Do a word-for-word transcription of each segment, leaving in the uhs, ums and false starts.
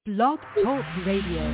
Blog Talk Radio.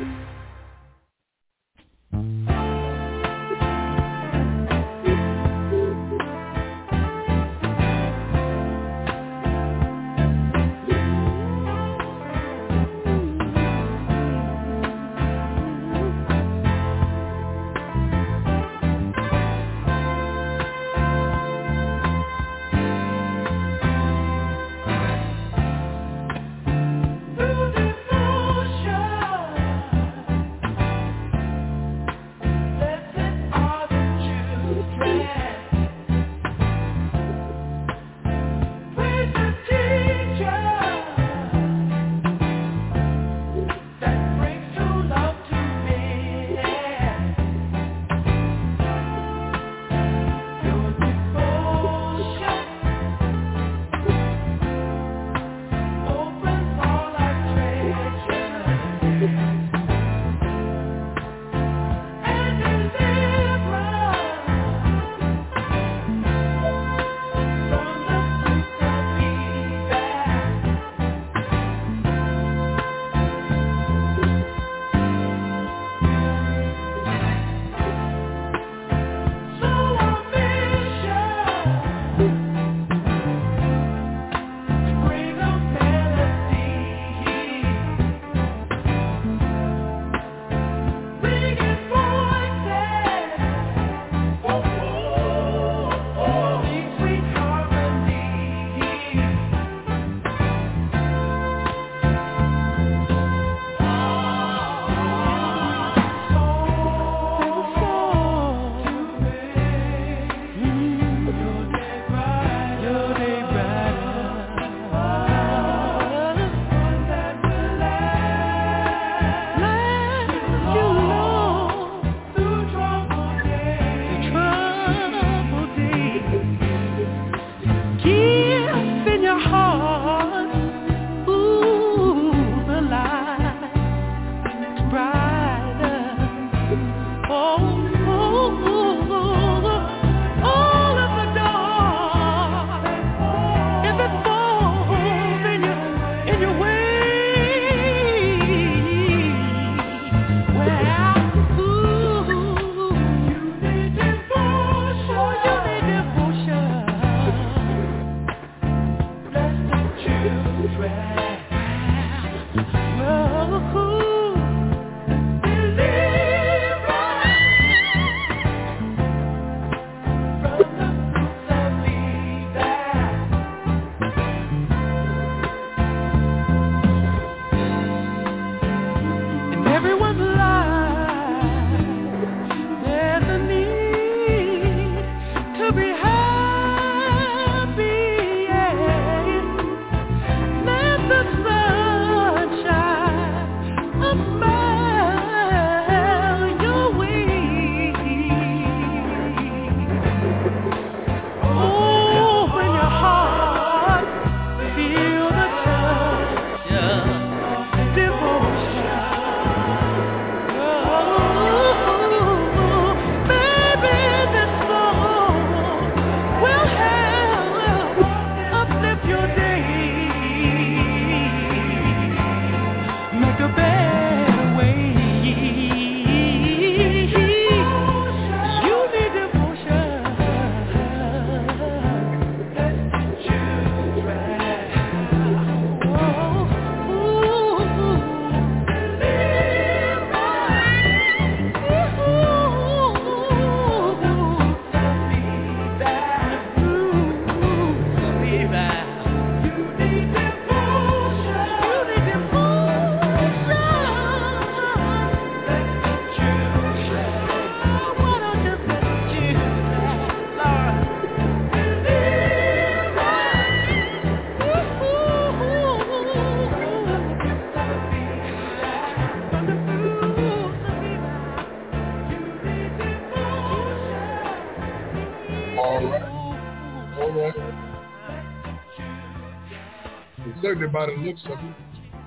Certainly by the looks of it,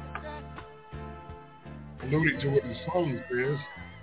alluding to what the song says,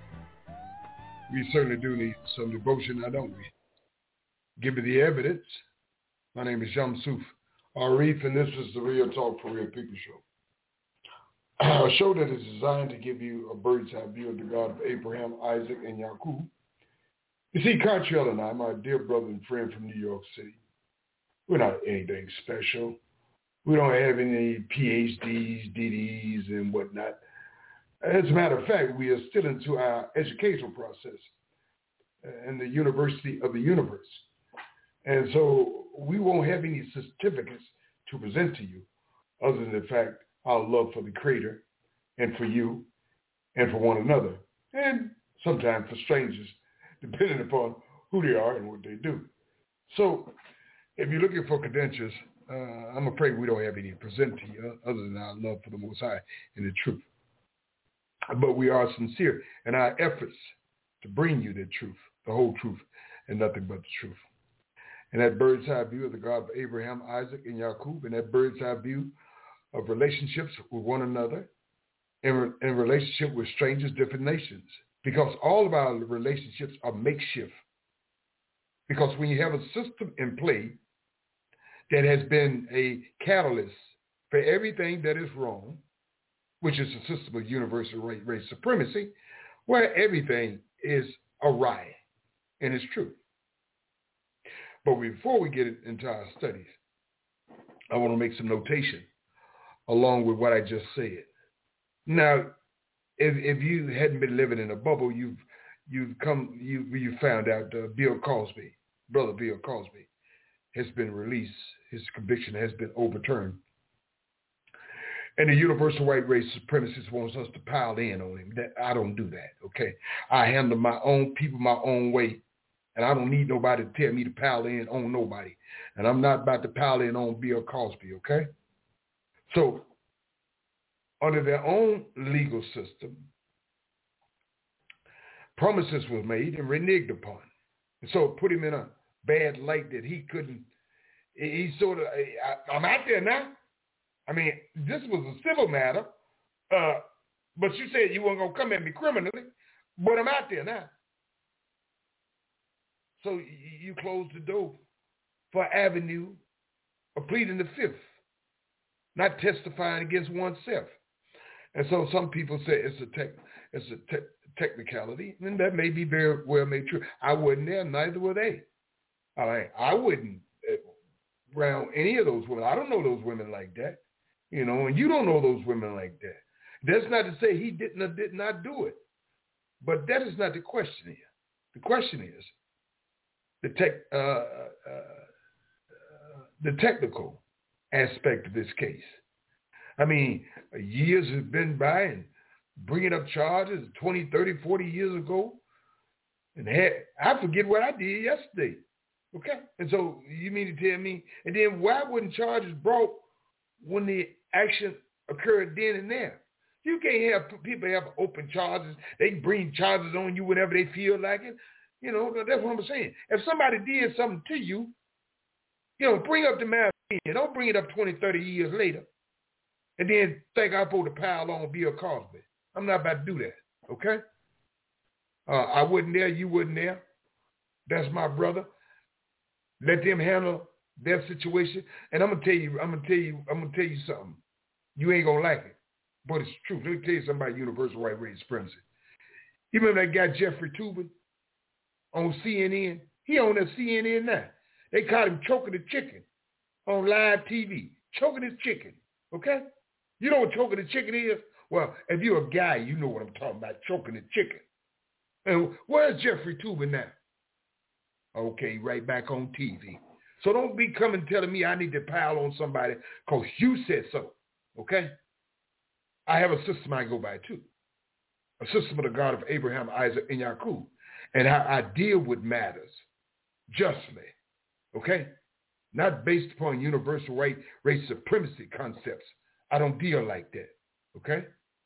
we certainly do need some devotion, now don't we? Give me the evidence. My name is Yum Suf Arif, and this is the Real Talk for Real People show. a show that is designed to give you a bird's eye view of the God of Abraham, Isaac, and Jacob. You see, Cartrell and I, my dear brother and friend from New York City, we're not anything special. We don't have any P H Ds, D Ds, and whatnot. As a matter of fact, we are still into our educational process in the University of the Universe. And so we won't have any certificates to present to you other than the fact our love for the Creator and for you and for one another, and sometimes for strangers, depending upon who they are and what they do. So if you're looking for credentials, uh, I'm afraid we don't have any to present to you other than our love for the Most High and the truth. But we are sincere in our efforts to bring you the truth, the whole truth, and nothing but the truth. And that bird's eye view of the God of Abraham, Isaac, and Jacob, and that bird's eye view of relationships with one another, and in relationship with strangers, different nations. Because all of our relationships are makeshift. Because when you have a system in play that has been a catalyst for everything that is wrong, which is the system of universal race supremacy, where everything is awry, and it's true. But before we get into our studies, I want to make some notation along with what I just said. Now, if if you hadn't been living in a bubble, you've you've come you you found out uh, Bill Cosby, brother Bill Cosby, has been released. His conviction has been overturned. And the universal white race supremacist wants us to pile in on him. That I don't do that, okay? I handle my own people my own way, and I don't need nobody to tell me to pile in on nobody. And I'm not about to pile in on Bill Cosby, okay? So, under their own legal system, promises were made and reneged upon. And so it put him in a bad light that he couldn't, he sort of, I, I'm out there now. I mean, this was a civil matter, uh, but you said you weren't going to come at me criminally, but I'm out there now. So you closed the door for avenue of pleading the fifth, not testifying against oneself. And so some people say it's a tech, it's a te- technicality, and that may be very well made true. I wasn't there, neither were they. All right, I wouldn't around any of those women. I don't know those women like that. You know, and you don't know those women like that. That's not to say he didn't or did not do it. But that is not the question here. The question is the tech, uh, uh, uh, the technical aspect of this case. I mean, years have been by and bringing up charges twenty, thirty, forty years ago. And had, I forget what I did yesterday. Okay? And so you mean to tell me, and then why wasn't charges brought when the action occurred then and there? You can't have people have open charges. They bring charges on you whenever they feel like it. You know, that's what I'm saying. If somebody did something to you, you know, bring up the matter. Don't bring it up twenty, thirty years later and then think I'm supposed to pile on Bill Cosby. I'm not about to do that, okay? Uh, I wasn't there. You wasn't there. That's my brother. Let them handle their situation. And I'm gonna tell you, I'm gonna tell you, I'm gonna tell you something. You ain't gonna like it, but it's true. Let me tell you something about universal white race supremacy. You remember that guy Jeffrey Toobin on C N N? He on that C N N now. They caught him choking the chicken on live T V, choking his chicken. Okay? You know what choking the chicken is? Well, if you're a guy, you know what I'm talking about, choking the chicken. And where's Jeffrey Toobin now? Okay, right back on T V. So don't be coming telling me I need to pile on somebody because you said so, okay? I have a system I go by too, a system of the God of Abraham, Isaac, and Jacob, and how I deal with matters justly, okay? Not based upon universal white race supremacy concepts. I don't deal like that, okay?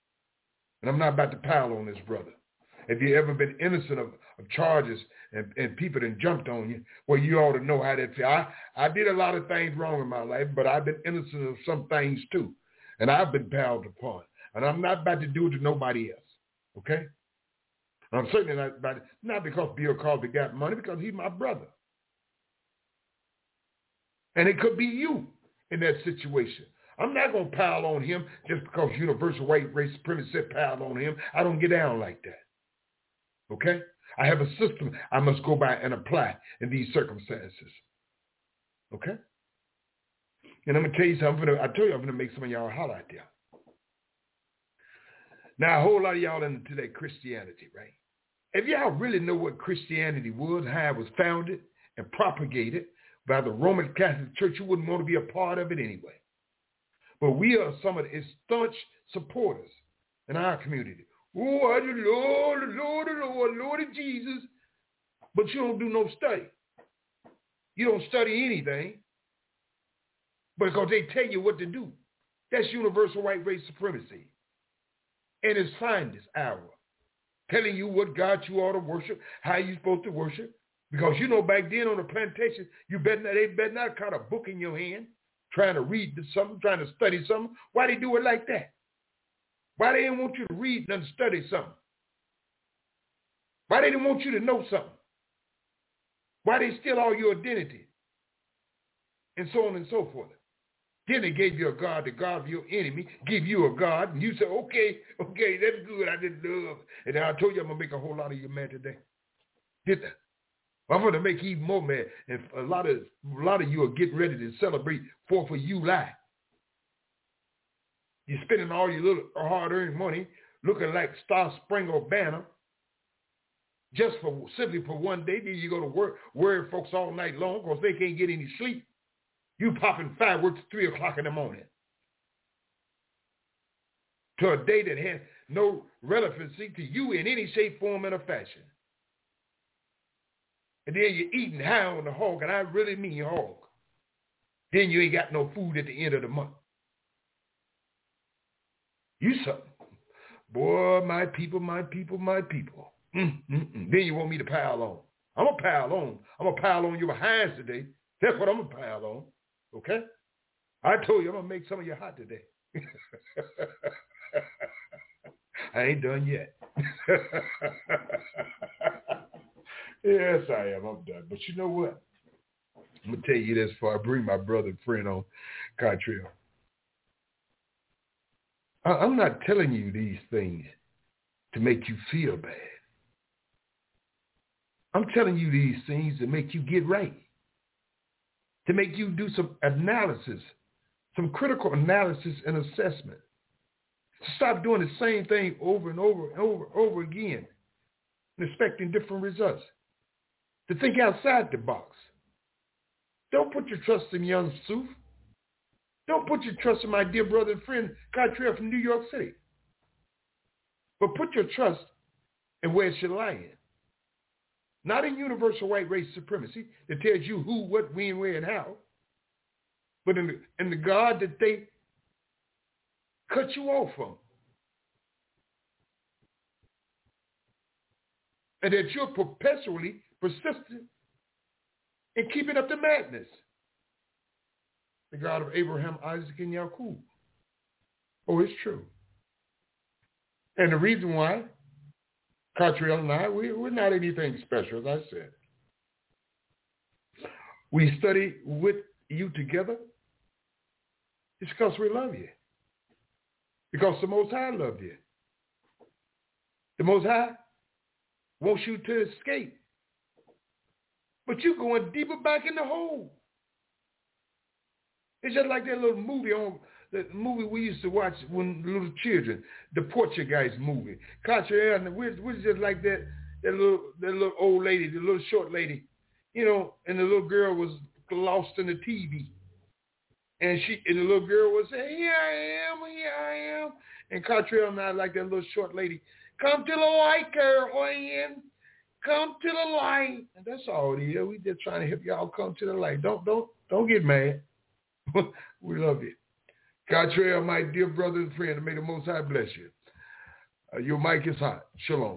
And I'm not about to pile on this brother. If you ever been innocent of, of charges and, and people that jumped on you, well, you ought to know how that feels. I, I did a lot of things wrong in my life, but I've been innocent of some things too. And I've been piled upon. And I'm not about to do it to nobody else, okay? I'm certainly not about it, not because Bill Cosby got money, because he's my brother. And it could be you in that situation. I'm not going to pile on him just because universal white race supremacy said pile on him. I don't get down like that. Okay? I have a system I must go by and apply in these circumstances. Okay? And I'm going to tell you something. I told you I'm going to make some of y'all holler out there. Now, a whole lot of y'all into that Christianity, right? If y'all really know what Christianity was, how it was founded and propagated by the Roman Catholic Church, you wouldn't want to be a part of it anyway. But we are some of the staunch supporters in our community. Oh, the Lord, the Lord, the Lord, Lord of Jesus. But you don't do no study. You don't study anything because they tell you what to do. That's universal white race supremacy. And its finest hour. Telling you what God you ought to worship, how you supposed to worship. Because you know back then on the plantation, you better not, they better not kind of a book in your hand, trying to read something, trying to study something. Why they do it like that? Why they didn't want you to read and study something? Why they didn't want you to know something? Why they steal all your identity? And so on and so forth. Then they gave you a God, the God of your enemy, give you a God, and you say, okay, okay, that's good, I did love. And then I told you I'm going to make a whole lot of you mad today. Did that? I'm going to make even more mad. And a lot of a lot of you are getting ready to celebrate fourth of July. You're spending all your little hard-earned money looking like Star Spangled Banner just for simply for one day. Then you go to work, worry folks all night long because they can't get any sleep. You popping fireworks at three o'clock in the morning to a day that has no relevancy to you in any shape, form, and or fashion. And then you're eating high on the hog, and I really mean hog. Then you ain't got no food at the end of the month. You something. Boy, my people, my people, my people. Mm, mm, mm. Then you want me to pile on. I'm going to pile on. I'm going to pile on your behinds today. That's what I'm going to pile on. Okay? I told you I'm going to make some of you hot today. I ain't done yet. Yes, I am. I'm done. But you know what? I'm going to tell you this before I bring my brother and friend on Cottrell. I'm not telling you these things to make you feel bad. I'm telling you these things to make you get right, to make you do some analysis, some critical analysis and assessment. To stop doing the same thing over and over and over and over again and expecting different results. To think outside the box. Don't put your trust in young Suf. Don't put your trust in my dear brother and friend, Cottrell from New York City. But put your trust in where it should lie in. Not in universal white race supremacy that tells you who, what, when, where, and how. But in the, in the God that they cut you off from. And that you're perpetually persistent in keeping up the madness. The God of Abraham, Isaac, and Yaakov. Oh, it's true. And the reason why, Cottrell and I, we, we're not anything special, as I said. We study with you together. It's because we love you. Because the Most High loved you. The Most High wants you to escape. But you're going deeper back in the hole. It's just like that little movie on the movie we used to watch when little children, the Portuguese movie. Cottrell, and we're, we're just like that, that little that little old lady, the little short lady, you know, and the little girl was lost in the T V. And she and the little girl was saying, here I am, here I am. And Cottrell and I like that little short lady, come to the light, Caroline. Come to the light. And that's all it is. We just trying to help y'all come to the light. Don't don't don't get mad. We love you. Cottrell, my dear brother and friend, and may the Most High bless you. Uh, your mic is hot. Shalom.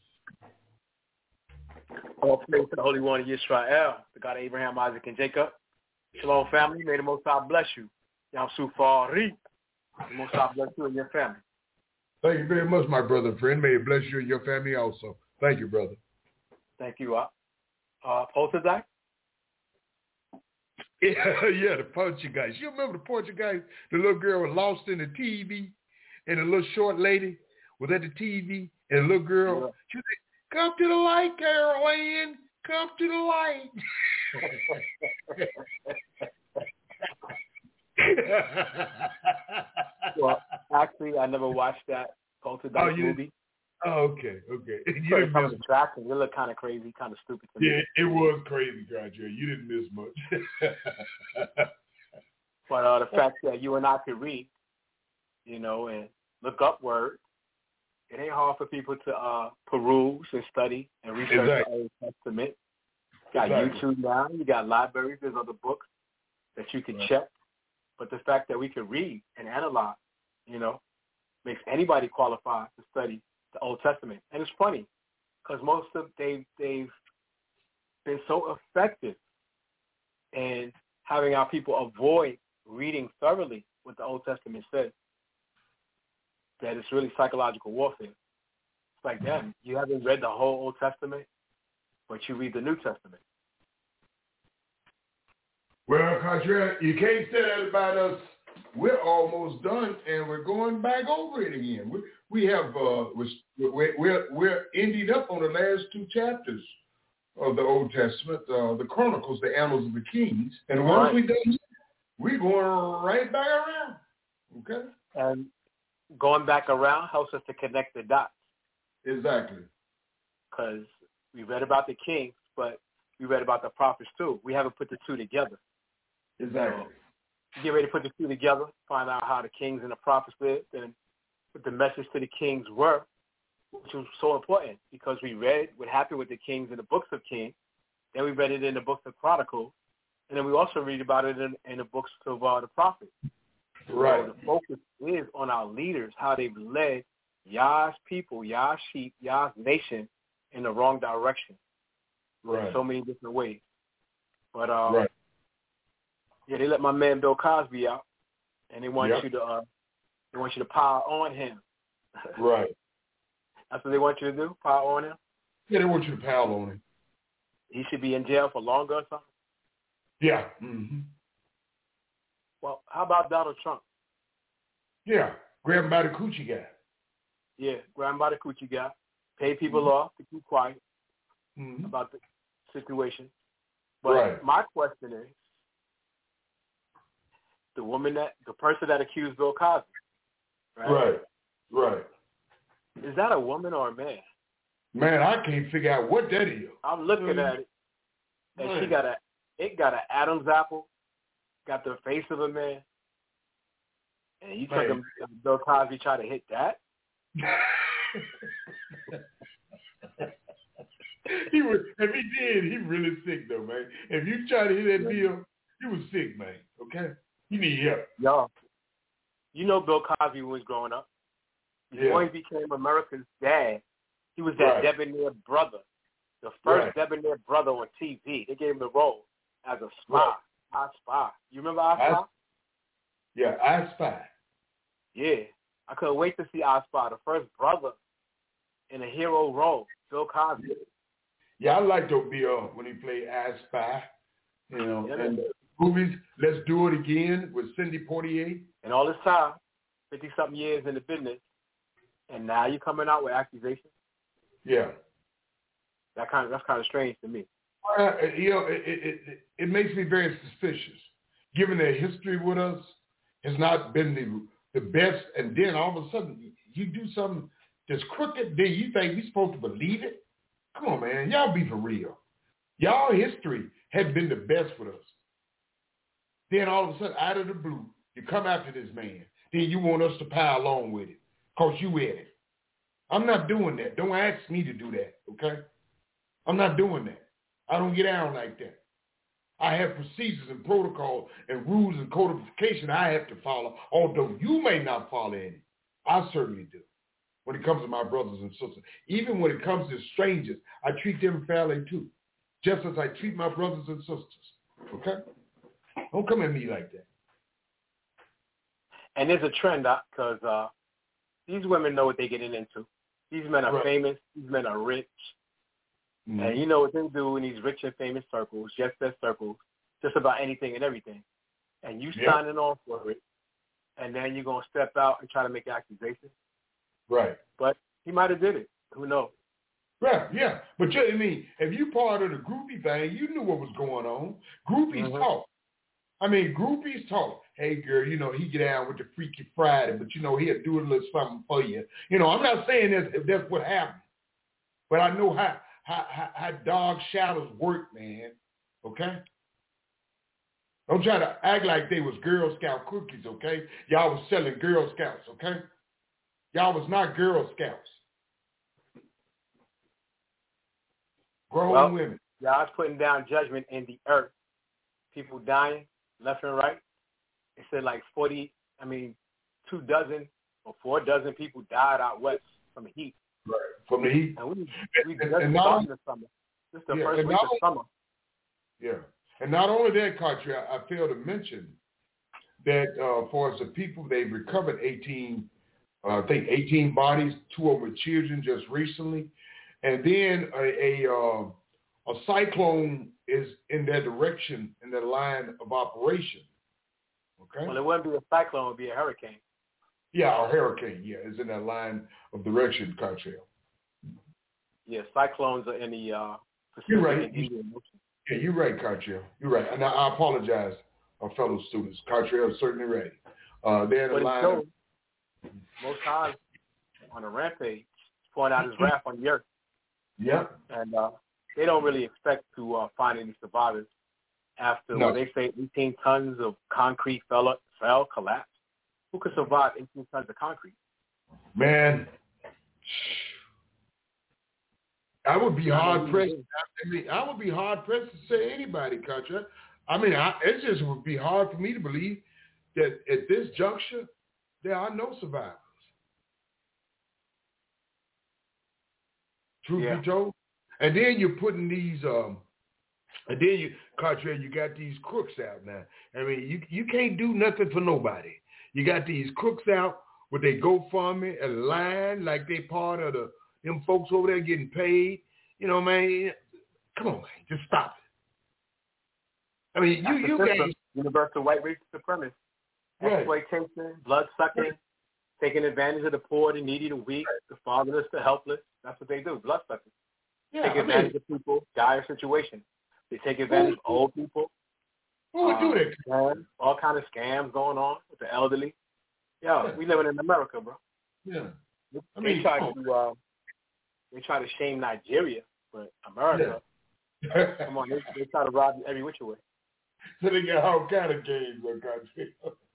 All praise to the Holy One of Israel, the God of Abraham, Isaac, and Jacob. Shalom, family. May the Most High bless you. Yamsu Fari. The Most High bless you and your family. Thank you very much, my brother and friend. May it bless you and your family also. Thank you, brother. Thank you. Uh, uh, Poltergeist? Yeah, yeah, the Poltergeist. You remember the Poltergeist? The little girl was lost in the T V, and the little short lady was at the T V, and the little girl, yeah. she said, "Come to the light, Carol Ann. Come to the light." Well, actually, I never watched that Poltergeist oh, movie. Oh, okay, okay. You so didn't miss much. It looked kind of crazy, kind of stupid to me. Yeah, it was crazy, Roger. You didn't miss much. But uh, the fact that you and I could read, you know, and look up words, it ain't hard for people to uh, peruse and study and research exactly. the Old Testament. You got exactly. YouTube now. You got libraries. There's other books that you can right. check. But the fact that we can read and analyze, you know, makes anybody qualified to study the Old Testament. And it's funny because most of they they've been so effective in having our people avoid reading thoroughly what the Old Testament says that it's really psychological warfare. It's like, damn, you haven't read the whole Old Testament, but you read the New Testament. Well, Contrary, you can't say that about us. We're almost done, and we're going back over it again. We, we have uh, we're, we're we're ending up on the last two chapters of the Old Testament, uh, the Chronicles, the Annals of the Kings, and once right. we done, we're going right back around. Okay, and going back around helps us to connect the dots. Exactly, because we read about the kings, but we read about the prophets too. We haven't put the two together. Exactly. So, get ready to put the two together, find out how the kings and the prophets lived and what the message to the kings were, which was so important because we read what happened with the kings in the books of Kings, then we read it in the books of Chronicles, and then we also read about it in, in the books of uh, the prophets. Right. So the focus is on our leaders, how they've led Yah's people, Yah's sheep, Yah's nation in the wrong direction. Right. In so many different ways. But um, right. yeah, they let my man Bill Cosby out, and they want yep. you to uh, they want you to pile on him. Right. That's what they want you to do, pile on him. Yeah, they want you to pile on him. He should be in jail for longer or something. Yeah. Mm-hmm. Well, how about Donald Trump? Yeah, grab him by the coochie guy. Yeah, grab him by the coochie guy. Pay people mm-hmm. off to keep quiet mm-hmm. about the situation. But right. my question is, the woman that, the person that accused Bill Cosby, right? Right, right. Is that a woman or a man? Man, I can't figure out what that is. I'm looking mm-hmm. at it, and right. she got a, it got an Adam's apple, got the face of a man, and you took right. him, Bill Cosby tried to hit that? he was, if he did, he really sick though, man. If you try to hit that Bill, he was sick, man. Okay, he need help. Yo, you know Bill Cosby when he was growing up. Before yeah. he became America's dad, he was that right. debonair brother, the first right. debonair brother on T V. They gave him the role as a spy, right. I Spy. You remember I Spy? I, yeah, I Spy. Yeah, I couldn't wait to see I Spy, the first brother in a hero role, Bill Cosby. Yeah, I liked Bill when he played I Spy. You know, yeah, and the movies Let's Do It Again with Cindy Poitier. And all this time, fifty-something years in the business, and now you're coming out with accusations? Yeah. That kind of, that's kind of strange to me. Uh, you know, it, it, it, it makes me very suspicious, given their history with us has not been the, the best, and then all of a sudden you do something that's crooked, then you think we're supposed to believe it? Come on, man. Y'all be for real. Y'all history had been the best with us. Then all of a sudden, out of the blue, you come after this man. Then you want us to pile along with it because you at it. I'm not doing that. Don't ask me to do that, okay? I'm not doing that. I don't get down like that. I have procedures and protocols and rules and codification I have to follow, although you may not follow any. I certainly do when it comes to my brothers and sisters. Even when it comes to strangers, I treat them fairly too, just as I treat my brothers and sisters, okay? Don't come at me like that. And there's a trend, because uh, these women know what they're getting into. These men are right. famous. These men are rich. Mm-hmm. And you know what they do in these rich and famous circles, just their circles, just about anything and everything. And you yeah. signing on for it, and then you're going to step out and try to make accusations. Right. But he might have did it. Who knows? Right, yeah. But, you, I mean, if you part of the groupie thing, you knew what was going on. Groupies mm-hmm. talk. I mean, groupies talk. Hey, girl, you know, he get down with the Freaky Friday, but, you know, he'll do a little something for you. You know, I'm not saying that's, if that's what happened, but I know how, how, how, how dog shadows work, man, okay? Don't try to act like they was Girl Scout cookies, okay? Y'all was selling Girl Scouts, okay? Y'all was not Girl Scouts. Grown well, women. Y'all's putting down judgment in the earth. People dying left and right. They said like forty, I mean, two dozen or four dozen people died out west from the heat. Right, from the heat. And we, we and, just and started the summer. This is the yeah, first week of summer. Yeah. And not only that, Carter, I, I failed to mention that uh, for as the people, they've recovered eighteen, uh, I think eighteen bodies, two of them were children just recently. And then a, a, uh, a cyclone is in their direction, in their line of operation. Okay. Well, it wouldn't be a cyclone; it would be a hurricane. Yeah, a hurricane. Yeah, is in that line of direction, Cartrell. Yeah, cyclones are in the uh, Pacific you're right. and Indian Ocean. Yeah, you're right, Cartrell. You're right, and I, I apologize, our fellow students. Cartrell is certainly ready. Uh, they're in the line. Of... Most times on a rampage, pouring out his wrath on the earth. Yep. And uh, they don't really expect to uh, find any survivors after no. what they say eighteen tons of concrete fell, fell, collapsed. Who could survive eighteen tons of concrete? Man, I would be hard pressed. I mean, I would be hard pressed to say anybody, Contra. I mean, I, it just would be hard for me to believe that at this juncture there are no survivors. Truth yeah. be told, and then you're putting these, um, and then you, Cartrell, you got these crooks out now. I mean, you you can't do nothing for nobody. You got these crooks out with their GoFundMe and line like they part of the them folks over there getting paid. You know, man, come on, man, just stop it. I mean, That's you you guys universal white race supremacy, right. exploitation, blood sucking, right. taking advantage of the poor, the needy, the weak, right. the fatherless, the helpless. That's what they do, blood suckers. Yeah, take advantage I mean, of people, dire situations. They take advantage of old people. Who would um, do that? Scams, all kind of scams going on with the elderly. Yo, yeah. we living in America, bro. Yeah. They, I mean, they try oh. to uh, they try to shame Nigeria, but America, yeah. come on, they, they try to rob you every which way. So they got all kind of games on country.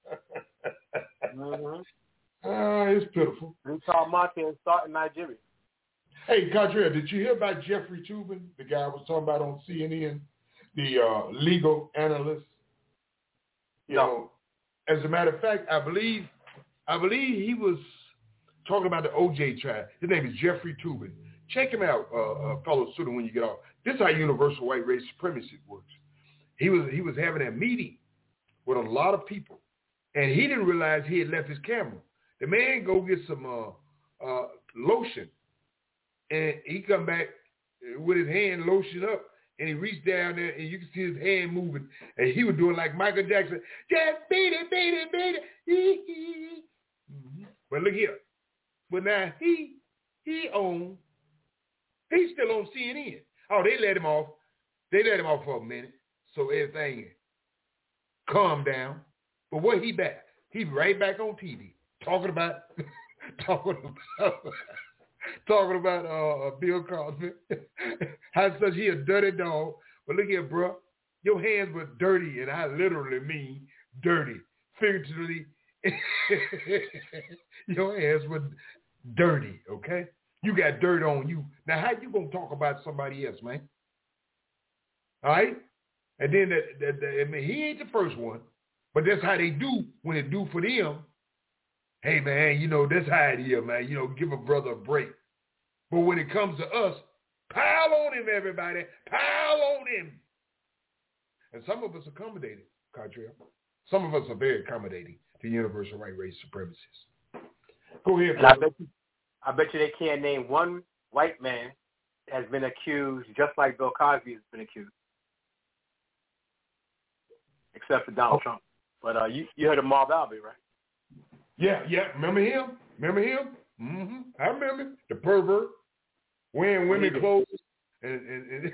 mm-hmm. Ah, it's pitiful. We saw Monte and start in Nigeria. Hey, Contra, did you hear about Jeffrey Toobin, the guy I was talking about on C N N, the uh, legal analyst? You no. know, as a matter of fact, I believe, I believe he was talking about the O J trial. His name is Jeffrey Toobin. Check him out, uh, uh, fellow student, when you get off. This is how universal white race supremacy works. He was he was having a meeting with a lot of people, and he didn't realize he had left his camera. The man go get some uh, uh, lotion, and he come back with his hand lotion up, and he reached down there, and you can see his hand moving, and he was doing like Michael Jackson, just beat it, beat it, beat it. Mm-hmm. But look here, but now he he on, he's still on C N N. Oh, they let him off. They let him off for a minute, so everything calmed down. But what he back? He right back on T V. Talking about, talking about, talking about uh, Bill Cosby. How such he a dirty dog. But look here, bro. Your hands were dirty, and I literally mean dirty. Figuratively, your hands were dirty, okay? You got dirt on you. Now, how you going to talk about somebody else, man? All right? And then, that, that, that, I mean, he ain't the first one, but that's how they do when they do for them. Hey, man, you know, that's how it is, man. You know, give a brother a break. But when it comes to us, pile on him, everybody. Pile on him. And some of us accommodated, Cartrell. Some of us are very accommodating to universal white race supremacists. Go ahead, and I bet, you, I bet you they can't name one white man that has been accused just like Bill Cosby has been accused. except for Donald oh. Trump. But uh, you you heard of Marv Albee, right? Yeah, yeah. Remember him? Remember him? Mm-hmm. I remember him. The pervert wearing women clothes, and and and,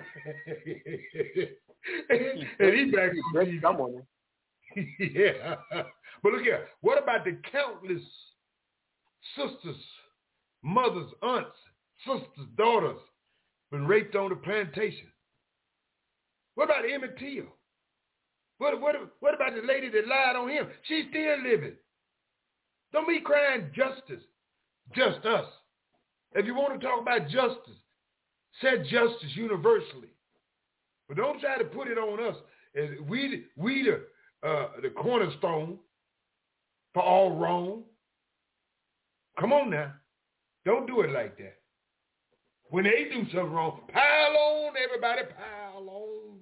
and, and he back in someone. Yeah, but look here. What about the countless sisters, mothers, aunts, sisters, daughters been raped on the plantation? What about Emmett Till? What, what, what about the lady that lied on him? She's still living. Don't be crying justice, just us. If you want to talk about justice, say justice universally. But don't try to put it on us. As we, we the, uh, the cornerstone for all wrong. Come on now. Don't do it like that. When they do something wrong, pile on, everybody, pile on.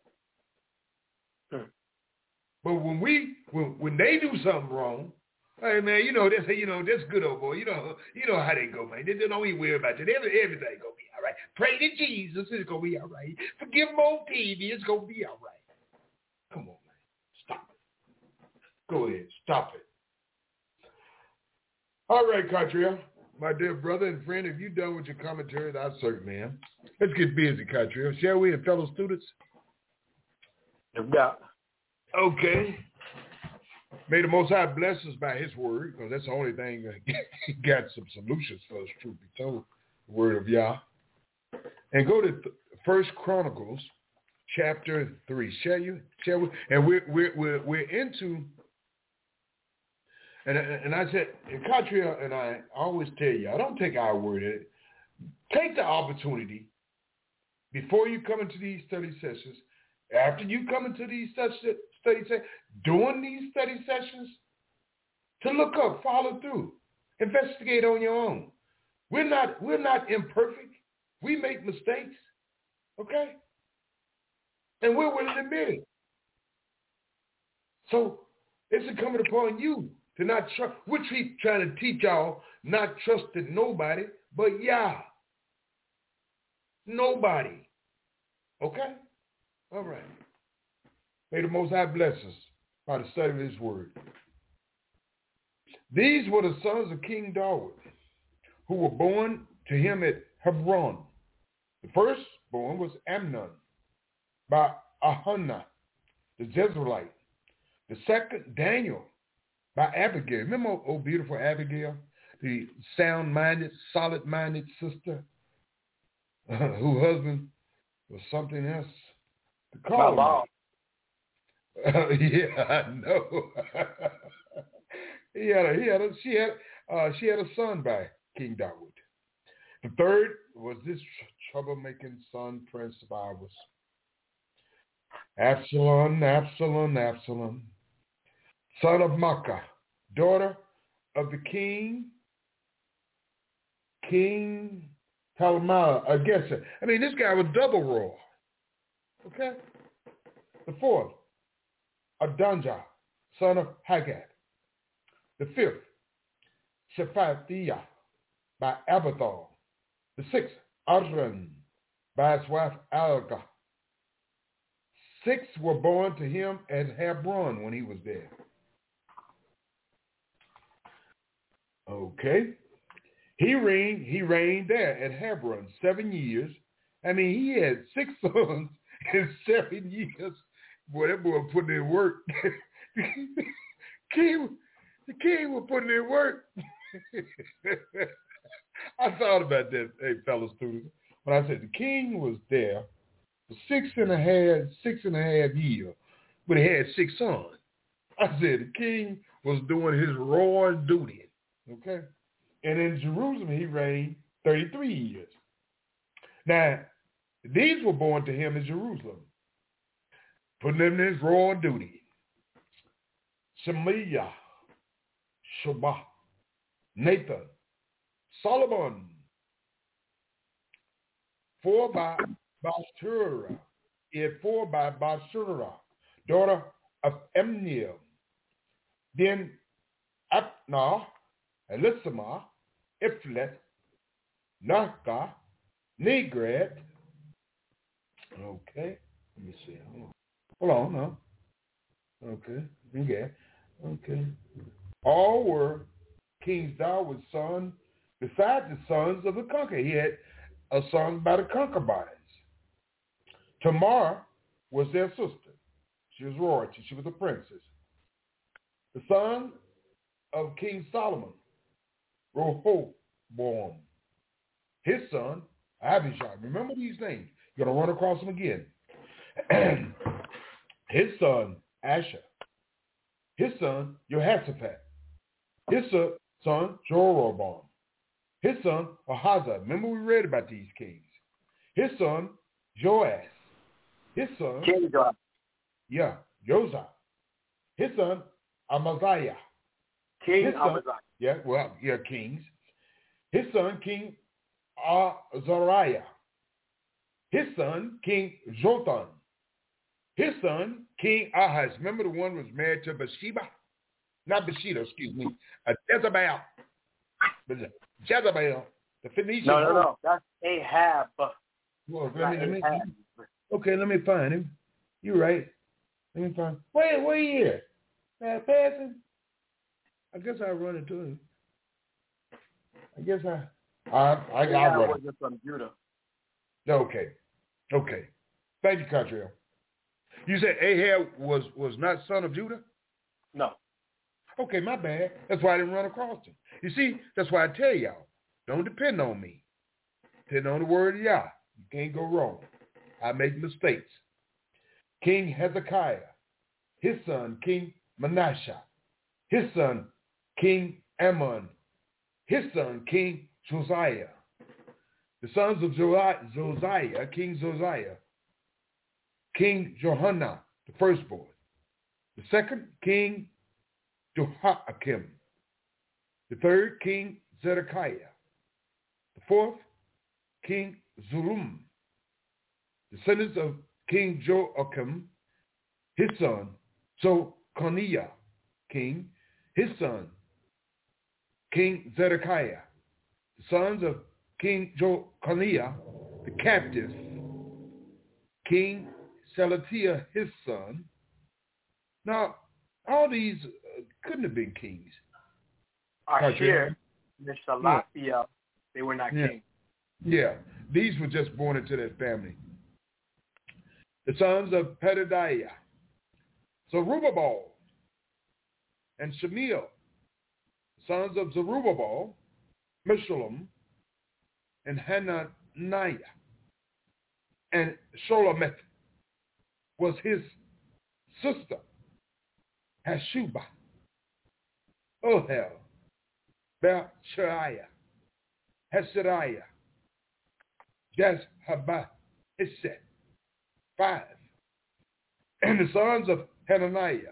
Hmm. But when we, when, when they do something wrong, hey man, you know that's you know that's good old boy. You know you know how they go, man. They don't even worry about it. Every, everything gonna be all right. Pray to Jesus, it's gonna be all right. Forgive them on T V, it's gonna be all right. Come on, man, stop it. Go ahead, stop it. All right, Cottrell, my dear brother and friend, if you done with your commentaries, I certainly am. Let's get busy, Cottrell, shall we, and fellow students? Yeah. Okay. May the Most High bless us by his word, because that's the only thing that got some solutions for us, truth be told, the word of Yah. And go to First Chronicles chapter three, shall you? Shall we? And we're, we're, we're, we're into, and, and I said, and Cottrell and I always tell you, I don't take our word in it. Take the opportunity before you come into these study sessions, after you come into these study sessions, during these study sessions, to look up, follow through, investigate on your own. We're not, we're not imperfect. We make mistakes, okay? And we're willing to admit it. So it's incumbent upon you to not trust, which we trying to teach y'all, not trusting nobody, but Yah. Nobody. Okay? All right. May the Most High bless us by the study of his word. These were the sons of King David, who were born to him at Hebron. The firstborn was Amnon by Ahunah, the Jezreelite. The second, Daniel by Abigail. Remember, oh, oh beautiful Abigail, the sound-minded, solid-minded sister, uh, whose husband was something else. The call. Uh, yeah, I know. he had a, he had a, she had, uh, she had a son by King David. The third was this troublemaking son, Prince of Arabs. Absalom, Absalom, Absalom, son of Maacah, daughter of the king, King Ptolemy, I guess. I mean, this guy was double raw. Okay? The fourth, Adonijah, son of Haggad. The fifth, Shephatiah by Abathar. The sixth, Adran by his wife Alga. Six were born to him at Hebron when he was there. Okay. He reigned, he reigned there at Hebron seven years. I mean, he had six sons in seven years. Boy, that boy putting in work. king, the king was putting in work. I thought about that, hey, fellow students. When I said the king was there for six and a half, six and a half years, but he had six sons. I said the king was doing his royal duty. Okay? And in Jerusalem, he reigned thirty-three years. Now, these were born to him in Jerusalem, putting them in his royal duty. Shemaiah, Shobah, Nathan, Solomon, four by Bathsheba, and four by Bathsheba, daughter of Amniel. Then Abner, Elisama, Iflet, Nahka, Negred. Okay, let me see. Hold on, no. Okay. Okay. Okay. All were King Dawood's son, besides the sons of the conqueror. He had a son by the concubines. Tamar was their sister. She was royalty. She was a princess. The son of King Solomon, Rehoboam. His son, Abijah. Remember these names. You're going to run across them again. His son, Asher. His son, Jehoshaphat. His son, Jeroboam. His son, Ahaziah. Remember we read about these kings. His son, Joash. His son, King Joash. Yeah, Josiah. His son, Amaziah. King His son, Amaziah. Yeah, well, yeah, kings. His son, King Azariah. His son, King Jotham. His son, King Ahaz. Remember the one who was married to Bathsheba? Not Bathsheba, excuse me. A Jezebel. Jezebel, the Phoenician. No, no, no. That's Ahab. Well, let me, let me, Ahab. Okay, let me find him. You're right. Let me find. Wait, where he here? Man, passing. I guess I run into him. I guess I. I, I got Ahab run. wasn't from Judah. Okay, okay. Thank you, Contrell. You said Ahab was was not son of Judah? No. Okay, my bad. That's why I didn't run across him. You see, that's why I tell y'all, don't depend on me. Depend on the word of Yah. You can't go wrong. I make mistakes. King Hezekiah, his son, King Manasseh, his son, King Ammon, his son, King Josiah. The sons of Josiah, King Josiah, King Johanan, the firstborn. The second, King Jehoiakim. The third, King Zedekiah. The fourth, King Zulum. Descendants of King Joachim, his son, Jeconiah, king, his son, King Zedekiah. The sons of King Jeconiah, the captive, King Shealtiel, his son. Now, all these uh, couldn't have been kings. Ashir, Shealtiel, yeah. They were not yeah. kings. Yeah, these were just born into that family. The sons of Pedadiah, Zerubbabel, and Shemiel. The sons of Zerubbabel, Meshullam, and Hananiah. And Sholomith was his sister, Hashubah, Ohel, Belshariah, Hesariah, Jezhabah, Isset. Five. And the sons of Hananiah,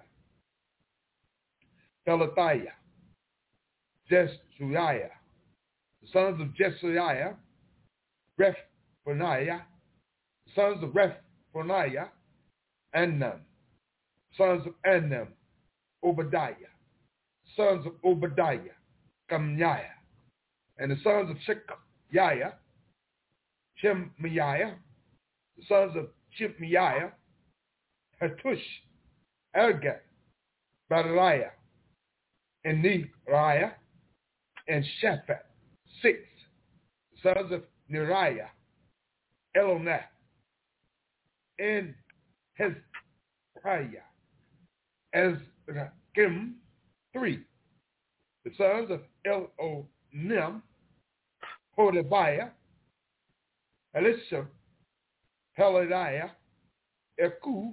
Pelathiah, Jeshuiah. The sons of Jeshuiah, Rephaniah. The sons of Rephaniah, Annam. Sons of Annam, Obadiah. Sons of Obadiah, Kamniah. And the sons of Shekiah, Shemaiah. The sons of Shemaiah, Hattush, Elgat, Badariah, and Neriah, and Shaphat. Six. The sons of Neriah, Elonah, and Hezekiah, Ezrakim. Three. The sons of Elonim, Hodabiah, Elisham, Peladiah, Eku,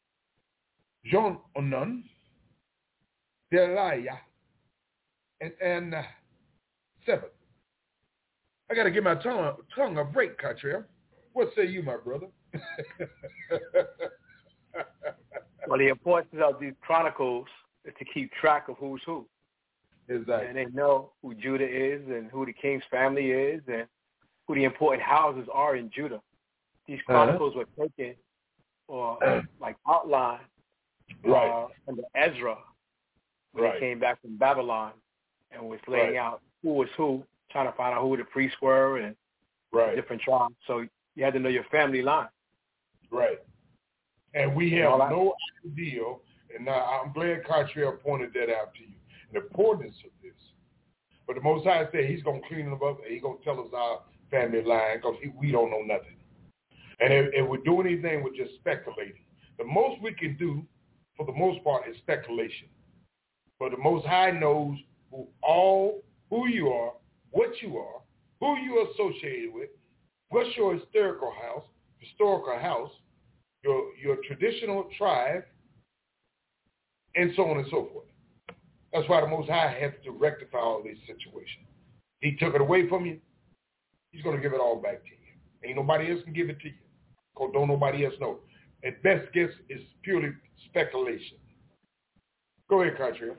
Jonan, Deliah, and, and uh, seven. I got to give my tongue, tongue a break, Cottrell. What say you, my brother? Well, the importance of these chronicles is to keep track of who's who. Exactly. And they know who Judah is and who the king's family is and who the important houses are in Judah. These chronicles uh-huh. were taken or uh, like outlined right. uh, under Ezra when right. he came back from Babylon and was laying right. out who was who, trying to find out who the priests were and right. different tribes. So you had to know your family line. Right. And we have no idea And now I'm glad Cartrell pointed that out to you, the importance of this. But the Most High said he's going to clean them up and he's going to tell us our family line because we don't know nothing. And if, if we're doing anything, we're just speculating. The most we can do, for the most part, is speculation. But the Most High knows who all who you are, what you are, who you are associated with, what's your historical house, historical house, your your traditional tribe, and so on and so forth. That's why the Most High has to rectify all these situations. He took it away from you, he's going to give it all back to you. Ain't nobody else can give it to you, because don't nobody else know. At best guess is purely speculation. Go ahead, Cartrell.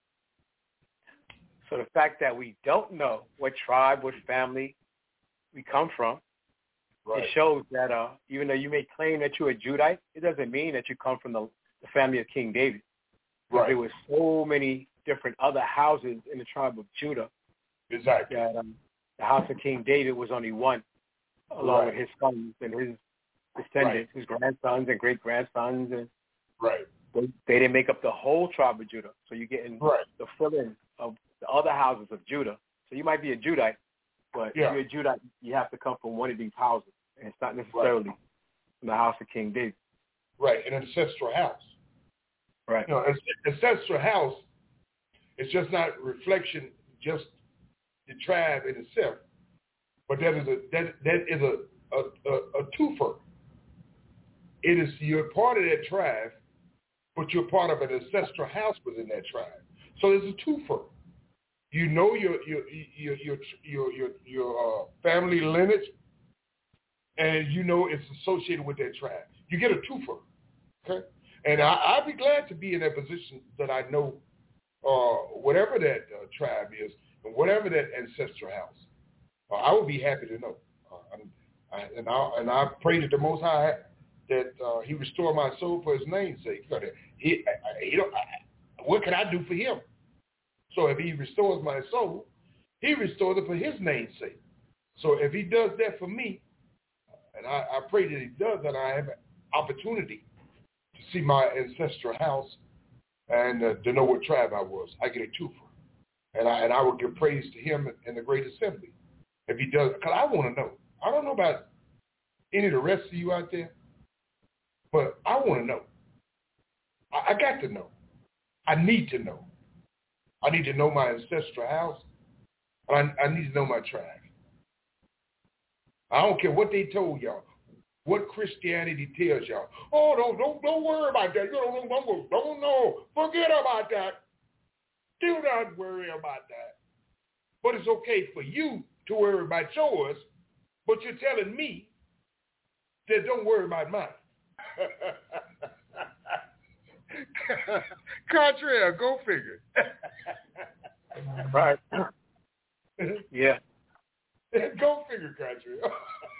So the fact that we don't know what tribe, what family we come from, right. It shows that uh, even though you may claim that you're a Judite, it doesn't mean that you come from the, the family of King David. Right. There were so many different other houses in the tribe of Judah. Exactly. That um, the house of King David was only one, along right. with his sons and his descendants, right. his grandsons and great-grandsons. And right. They, they didn't make up the whole tribe of Judah. So you're getting right. the fill-in of the other houses of Judah. So you might be a Judite, but yeah. if you're a Judite, you have to come from one of these houses. And it's not necessarily right. from the house of King David. Right, an ancestral house. Right. You know, an ancestral house is just not reflection, just the tribe in itself, but that is a that that is a a, a, a twofer. It is you're part of that tribe, but you're part of an ancestral house within that tribe. So it's a twofer. You know your your your your your your, your uh, family lineage, and you know it's associated with that tribe. You get a twofer. Okay. And I, I'd be glad to be in that position that I know uh, whatever that uh, tribe is and whatever that ancestral house. Uh, I would be happy to know. Uh, I, and, I, and I pray to the Most High that uh, he restore my soul for his name's sake. He, I, he don't, I, what can I do for him? So if he restores my soul, he restores it for his name's sake. So if he does that for me, and I, I pray that he does, and I have an opportunity to see my ancestral house and uh, to know what tribe I was, I get a twofer. And I and I will give praise to him in the great assembly. If he does, because I want to know. I don't know about any of the rest of you out there, but I want to know. I, I got to know. I need to know. I need to know my ancestral house. I, I need to know my tribe. I don't care what they told y'all. What Christianity tells y'all. Oh, don't don't don't worry about that. You don't don't don't know. Forget about that. Do not worry about that. But it's okay for you to worry about yours, but you're telling me that don't worry about mine. Cartrell, go figure. Right. Yeah. Go figure, Cartrell.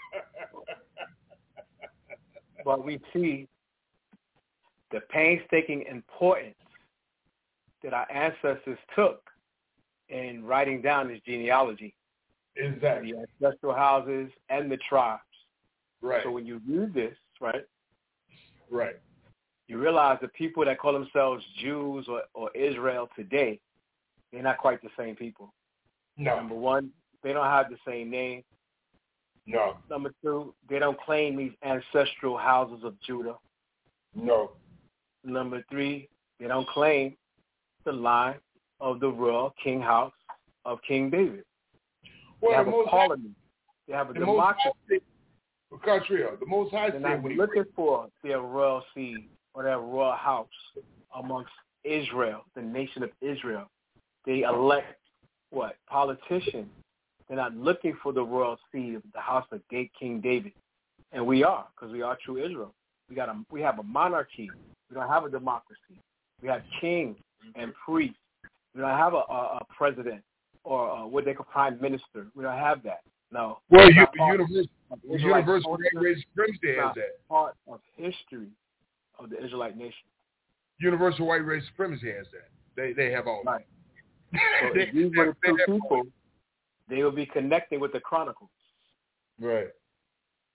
But we see the painstaking importance that our ancestors took in writing down this genealogy. Exactly. The ancestral houses and the tribes. Right. So when you read this, right? Right. You realize the people that call themselves Jews or, or Israel today, they're not quite the same people. No. Number one, they don't have the same name. No. Number two, they don't claim these ancestral houses of Judah. No. Number three, they don't claim the line of the royal king house of King David. Well, they have the a most parliament. They have a the democracy. Most high, Cartrell, the Most High They're said not when looking for their royal seed or their royal house amongst Israel, the nation of Israel. They elect what? Politicians. They're not looking for the royal seed of the house of King David. And we are, because we are true Israel. We got a, we have a monarchy. We don't have a democracy. We have kings and priests. We don't have a, a, a president or a, what they call prime minister. We don't have that. No. Well, you, Universal, Universal White Supremacy has that. Part of history of the Israelite nation. Universal White Race Supremacy has that. They they have all right. that. So if these were the two people, they will be connecting with the Chronicles. Right.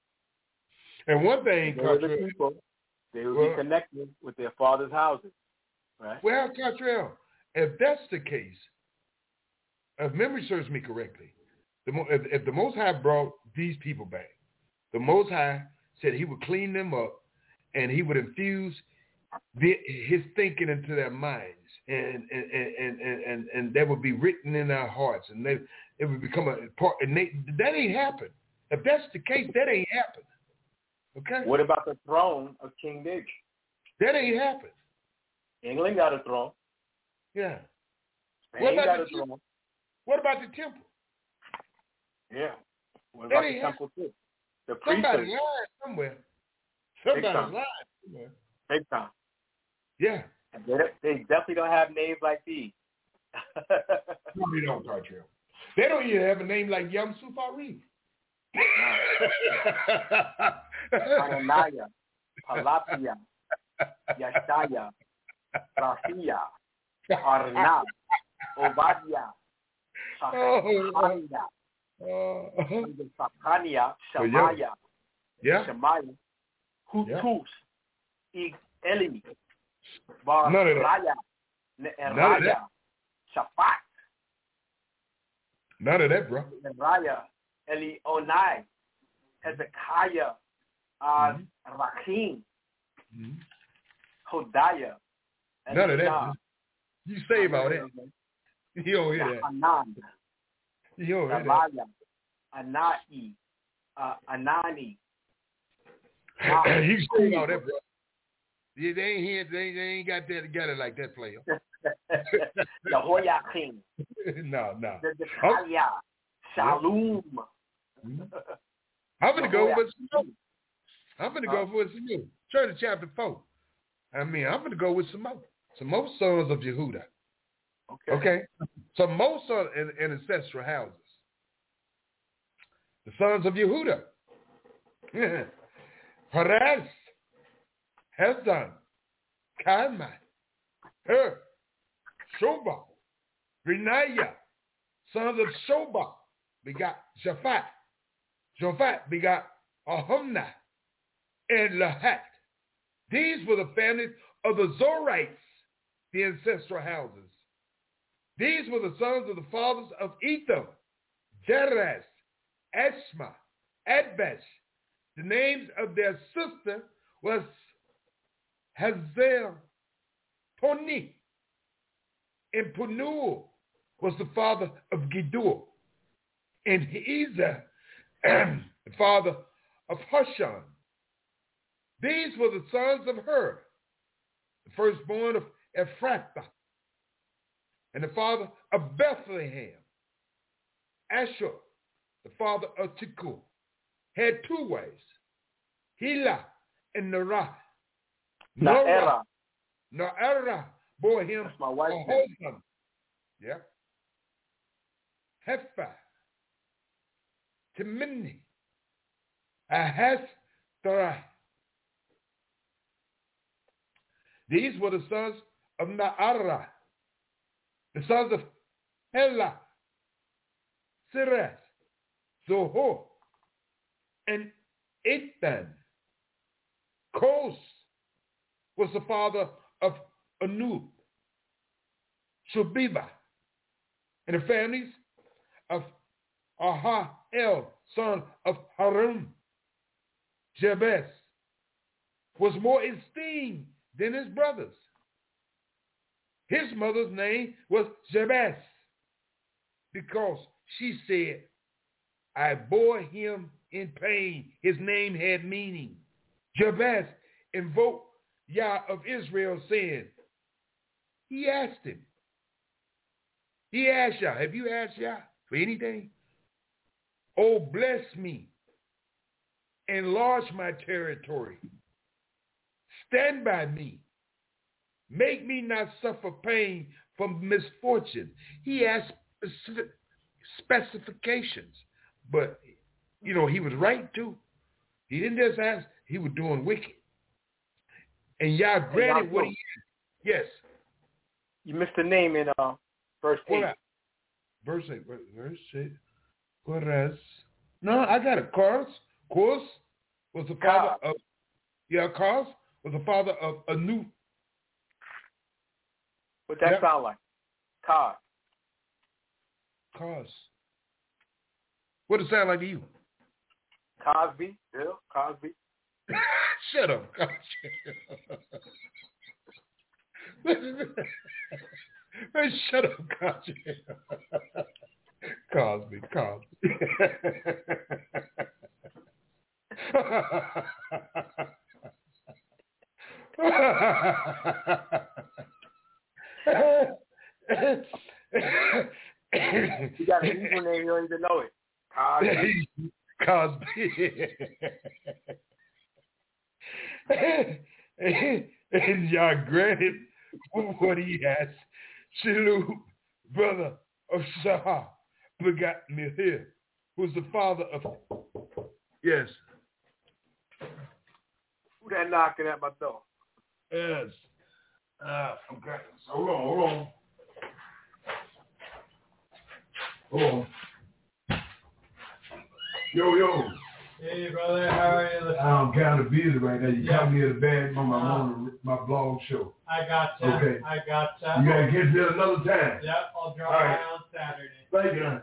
And one thing, they, were the people, they will well, be connecting with their father's houses. Right. Well, Cottrell, if that's the case, if memory serves me correctly, the mo- if, if the Most High brought these people back, the Most High said he would clean them up and he would infuse the, his thinking into their minds, and and, and, and, and and that would be written in our hearts, and they, it would become a part. And they, that ain't happened. If that's the case, that ain't happened. Okay? What about the throne of King David? That ain't happened. England got a throne. Yeah. Spain What about got the a throne. temple? What about the temple? Yeah. What That about the ain't temple too? The Somebody priesthood. lied somewhere. Somebody time. lied somewhere. Big time. Yeah. And They, they definitely don't have names like these. No, they don't, Cottrell. They don't even have a name like Yam Sufari. Ananiah, Palapia, Yashaya, Raphia, Arnab, Obadiah, Shachania, Oh. Shachania, Oh, yeah. Shemaiah, Yeah. Shemaiah, Hutus, Yeah. Eli, None of that. Baraya, None of Neeraya, that. Shaphat, None of that, bro. Neeraya, Elionai, Hezekiah, uh, Rachim, Mm-hmm. Hodiah, None of that. Elisha, You save all that. You don't hear that. Hanan, You don't hear that. Samaya, Anai, uh, Anani. You save all that, bro. Yeah, they ain't here. They, they ain't got that together like that, player. Jehoiakim, no, no. Zedekiah, Shalom. Mm-hmm. I'm gonna go with some more. I'm gonna go with some more. Turn to chapter four. I mean, I'm gonna go with some more. Some more sons of Yehuda. Okay. Okay. Some more sons in, in ancestral houses. The sons of Yehuda. Perez, Hezron, Kalmai, Her, Shobal, Benaiah, sons of Shobal, begot Shaphat. Shaphat begot Ahumna and Lahat. These were the families of the Zorites, the ancestral houses. These were the sons of the fathers of Etham, Jeres, Eshma, Adbesh. The names of their sister was Hazel, Poni, and Punuel was the father of Gidul, and Ezer, the father of Hushan. These were the sons of Hur, the firstborn of Ephrathah, and the father of Bethlehem. Ashur, the father of Tekoa, had two wives, Hela and Nerah. Naera. Naera bore him That's my wife's a name. husband. Yeah. Hepha, Timni, Ahastarah. These were the sons of Naara, the sons of Hela, Sireth, Zohor, and Ethan. Kos was the father of Anub, Shubiba, and the families of Ahahel, son of Harum. Jabez was more esteemed than his brothers. His mother's name was Jabez because she said, I bore him in pain. His name had meaning. Jabez invoked Yah of Israel, saying, he asked him. He asked Yah, have you asked Yah for anything? Oh, bless me. Enlarge my territory. Stand by me. Make me not suffer pain from misfortune. He asked specific specifications. But, you know, he was right, too. He didn't just ask. He was doing wicked. And Yah granted what he asked. Yes. You missed the name in uh, verse eight. What? Verse eight. Verse eight. Whereas, no, I got it. Kos, Kos was the father Kos. of, yeah, Kos was the father of Anu. What that yep. sound like? Cause. Cause. What does it sound like to you? Cosby, Bill Cosby. Shut up, Cosby. Man, shut up, Cosby. Cosby, Cosby. You got an evil name, you don't even know it. Cosby. Cosby. And y'all granted what he asked. Shilu, brother of Shah, begot me here, who's the father of, yes. Who that knocking at my door? Yes. Uh, okay. Hold on, hold on. Hold on. Yo, yo. Hey, brother, how are you? I'm kind of busy right now. You yeah. caught me at a bad moment. I'm uh, on my blog show. I gotcha. Okay. I gotcha. You got to get there another time. Yep, I'll drop All by right. on Saturday. Thank you.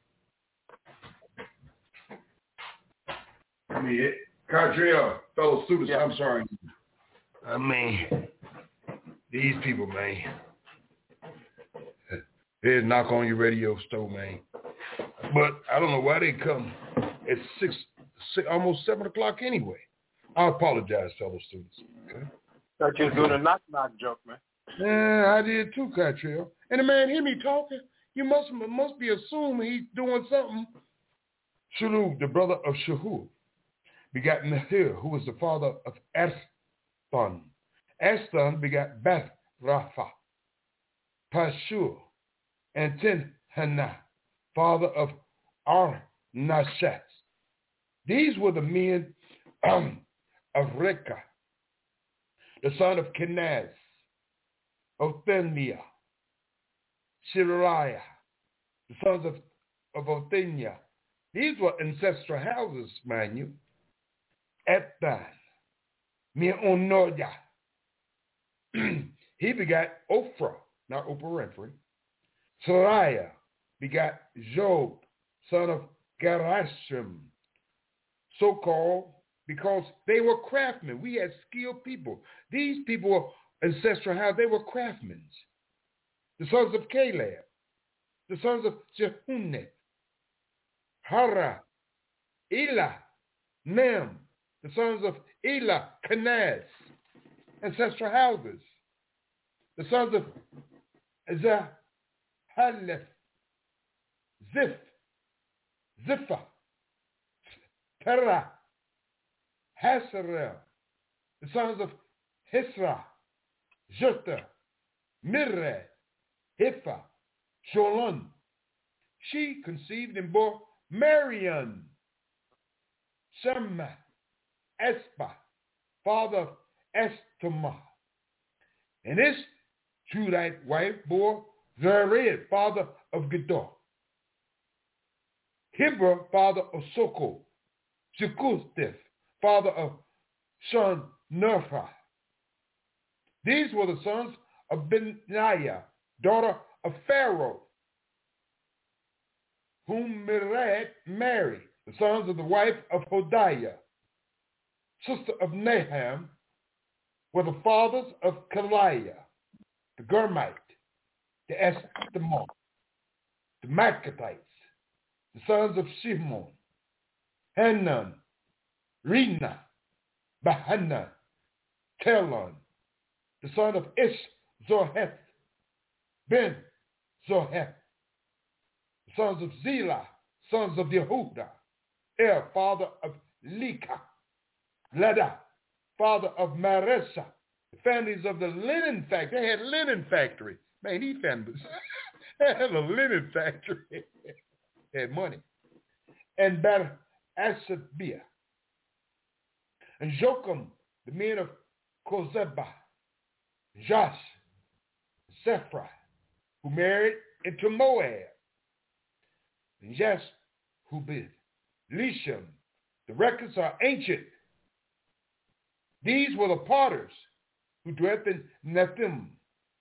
I mean, it, Cartrell, fellow students, yeah. I'm sorry. I mean, these people, man. They knock on your radio store, man. But I don't know why they come at six, six almost seven o'clock anyway. I apologize, fellow students. Okay? Thought you was doing a knock knock joke, man. Yeah, I did too, Cartrell. And the man hear me talking. You must must be assuming he's doing something. Shulu, the brother of Shahu, begot Nahir, who was the father of Asthon. Asthon begot Beth Rapha, Pashur, and Tinhana, father of Arnashas. These were the men um, of Rekha, the son of Kenaz, Othniah, Shiriah, the sons of, of Othniah. These were ancestral houses, mind you. Ethan, Meonoya. He begot Ophrah, not Oprah Winfrey. Sariah begot Job, son of Gerashom, so-called because they were craftsmen. We had skilled people. These people were ancestral house. They were craftsmen. The sons of Caleb, the sons of Jehunne, Hara, Elah, Nem, the sons of Elah, Kenaz, ancestral houses. The sons of Zahaleth, Ziph, Zipha, Terah, Hasarel, the sons of Hisra, Jutta, Mirred, Hipha, Sholon. She conceived and bore Marion, Shema, Espa, father of Estomah. And this Judite wife bore Zered, father of Gedor. Heber, father of Soko. Shekustith, father of Shon Nerfa. These were the sons of Benaiah, daughter of Pharaoh, whom Mered married, the sons of the wife of Hodiah, sister of Naham, were the fathers of Kaliah, the Germite, the Estimon, the Macathites, the sons of Shimon, Hanan, Rina, Bahana, Telon, the son of Ish-Zoheth, Ben Zoheth, the sons of Zillah, sons of Yehuda, Er, father of Lika, Lada, father of Maresa, the families of the linen factory. They had linen factory. Man, these families they had a linen factory. They had money. And Ber Asabia. And Jocham, the men of Kozeba, Josh, Sephra, who married into Moab. And Jes, who bid. Lisham, the records are ancient. These were the potters who dwelt in Nephim,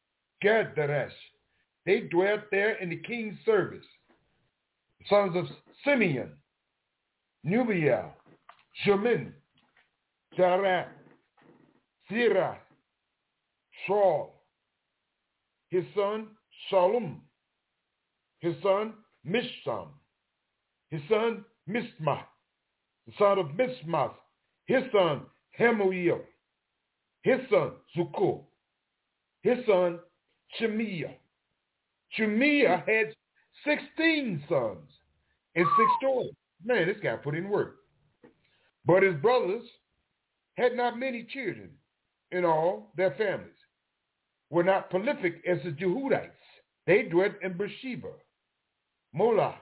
Gederash. They dwelt there in the king's service. The sons of Simeon, Nubiel, Shemin, Jarat, Sirah, Shaul, his son Shalom, his son Misham, his son Mismah, the son of Mismah, his son Hamuel, his son Zuko, his son Shemiah. Shemiah had sixteen sons and six daughters. Man, this guy put in work. But his brothers had not many children in all their families, were not prolific as the Jehudites. They dwelt in Beersheba, Molah,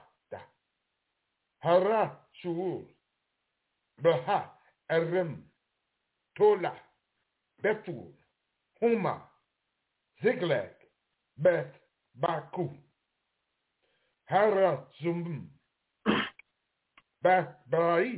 Hara, Shuul, Baha, Arim, Tola, Bethul, Homa, Ziklag, Beth, Baku, Hara, Zumbim, Beth, Bai,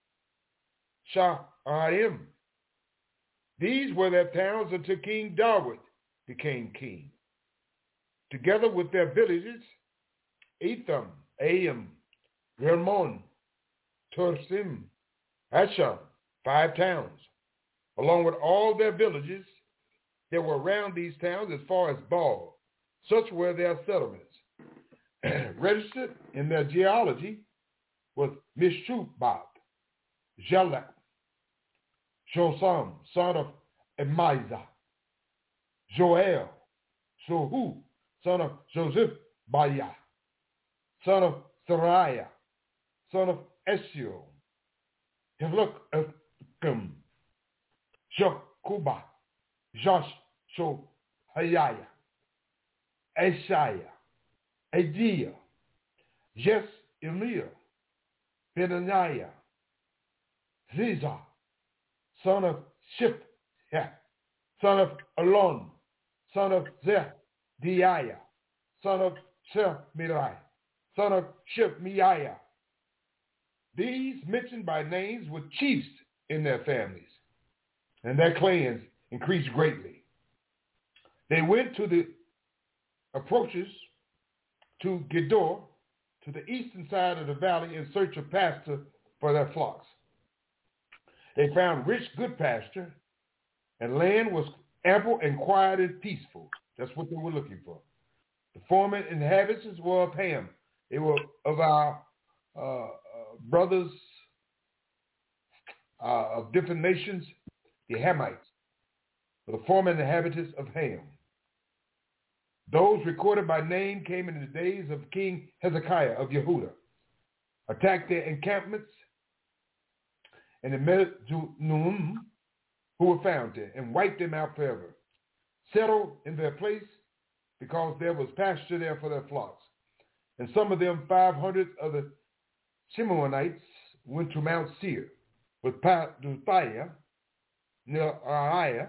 Sha'aim. These were their towns until King Dawid became king. Together with their villages, Etham, Aim, Ramon, Tursim, Asham, five towns, along with all their villages that were around these towns as far as Baal. Such were their settlements. Registered in their genealogy was Mishubab, Jalak, Shosam, son of Amiza, Joel, Shohu, son of Joseph Baya, son of Sariah, son of Eshiel, Hivlukum, Jokuba, Josh Shohayah, Ashaiah, Adiah, Jes Emir, Benaniah, Ziza, son of Ship, son of Alon, son of Zediah, son of Shemirai, son of Shemiah. These mentioned by names were chiefs in their families, and their clans increased greatly. They went to the approaches to Gedor, to the eastern side of the valley, in search of pasture for their flocks. They found rich, good pasture, and land was ample and quiet and peaceful. That's what they were looking for. The former inhabitants were of Ham. They were of our uh, uh, brothers uh, of different nations, the Hamites, were the former inhabitants of Ham. Those recorded by name came in the days of King Hezekiah of Yehuda, attacked their encampments, and the Medunim who were found there, and wiped them out forever, settled in their place because there was pasture there for their flocks. And some of them, five hundred of the Shimonites, went to Mount Seir with Paduthaiah, Neariah,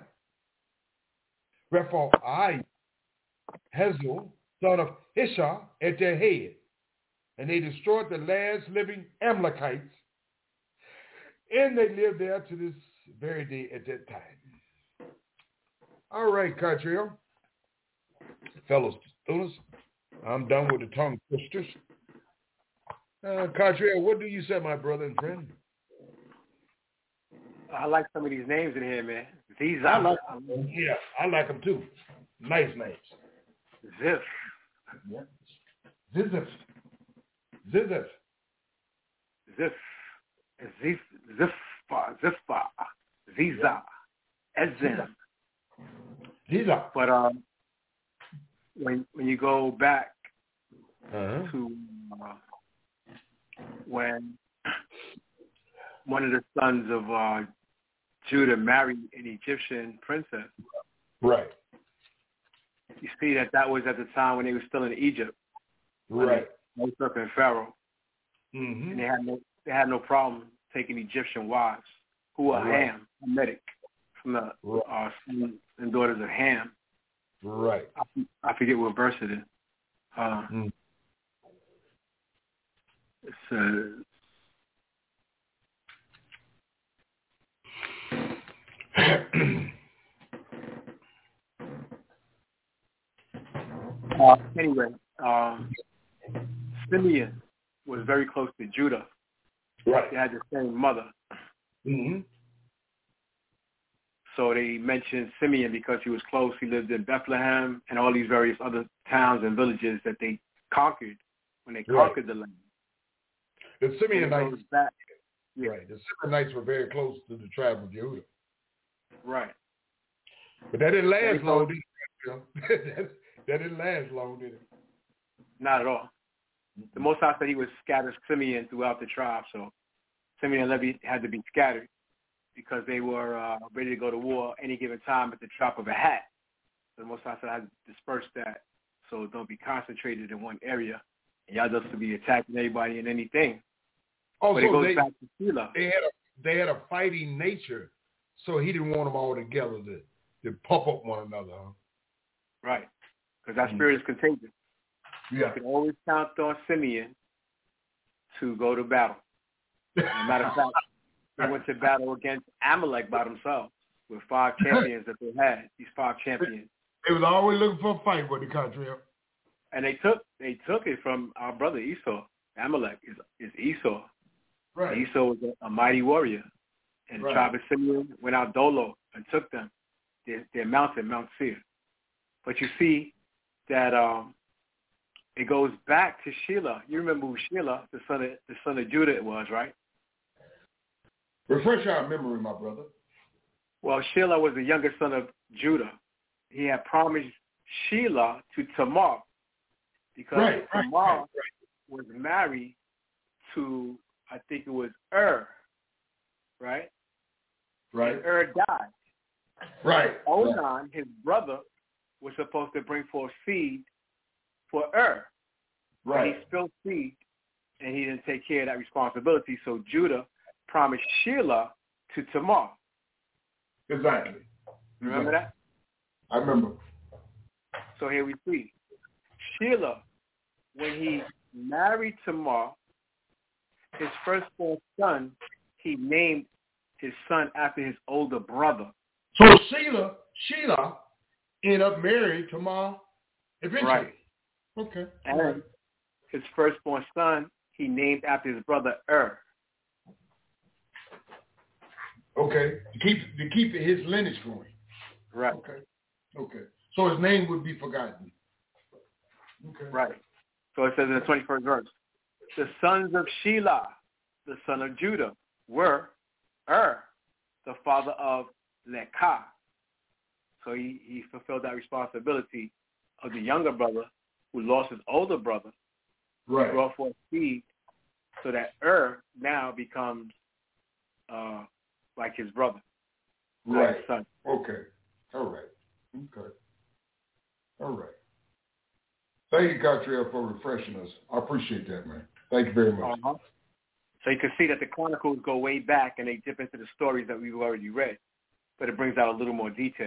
Rephaiah, Hazel, son of Ishah, at their head. And they destroyed the last living Amalekites, and they lived there to this very day at that time. All right, Cartriel. Fellow students, I'm done with the tongue twisters. Uh, Cartriel, what do you say, my brother and friend? I like some of these names in here, man. These I are like them. Yeah, I like them too. Nice names. Ziph. Yeah. Zizif. Zizif. Ziph. Ziph. Ziph. Ziph. Ziza. Ezim. Ziza. But um, when when you go back uh-huh. to uh, when one of the sons of uh, Judah married an Egyptian princess, right? You see that that was at the time when they were still in Egypt, right? They usurping Pharaoh, mm-hmm. and they had no they had no problem taking Egyptian wives who were right. Ham, Hamitic, from the right. uh, sons and daughters of Ham. Right. I, I forget what verse it is. Uh, mm. It says. Uh, anyway, um, Simeon was very close to Judah. Right. They had the same mother. Mm-hmm. So they mentioned Simeon because he was close. He lived in Bethlehem and all these various other towns and villages that they conquered when they Right. conquered the land. The Simeonites, back, yeah. right? The Simeonites were very close to the tribe of Judah. Right. But that didn't last goes, long, did it? that, that didn't last long, did it? Not at all. The Most High said he would scatter Simeon throughout the tribe, so Simeon and Levi had to be scattered because they were uh, ready to go to war any given time at the drop of a hat. So the Most High said I had to disperse that so don't be concentrated in one area. And y'all just to be attacking everybody and anything. Oh, but so it goes they, back to Sheila. They had a they had a fighting nature, so he didn't want them all together to, to pump up one another. Huh? Right. Because that spirit is contagious. Yeah. You can always count on Simeon to go to battle. As a matter of fact, they went to battle against Amalek by themselves with five champions that they had, these five champions. They was always looking for a fight with the country. And they took they took it from our brother Esau. Amalek is, is Esau. Right. Esau was a, a mighty warrior. And the right. tribe of Simeon went out dolo and took them, their, their mountain, Mount Seir. But you see that um, it goes back to Sheila. You remember who Sheila, the son of the son of Judah, it was, right? Refresh our memory, my brother. Well, Sheila was the younger son of Judah. He had promised Sheila to Tamar because right, Tamar right, right. was married to, I think it was Ur, right? Right. And Ur died. Right. Onan, right. his brother, was supposed to bring forth seed for Ur. Right. But he spilled seed, and he didn't take care of that responsibility. So Judah promised Sheila to Tamar. Exactly. Remember exactly. that? I remember. So here we see Sheila, when he married Tamar, his firstborn son, he named his son after his older brother. So Sheila, Sheila ended up married Tamar eventually. Right. Okay. And right. his firstborn son, he named after his brother Ur. Okay. To keep to keep his lineage going. Right. Okay. Okay. So his name would be forgotten. Okay. Right. So it says in the twenty-first verse, the sons of Sheila, the son of Judah, were Ur, the father of Lekah. So he, he fulfilled that responsibility of the younger brother who lost his older brother. Right. He brought forth seed so that Ur now becomes uh, like his brother. Right. Like his son. Okay. All right. Okay. All right. Thank you, Catriel, for refreshing us. I appreciate that, man. Thank you very much. Uh-huh. So you can see that the Chronicles go way back and they dip into the stories that we've already read, but it brings out a little more detail.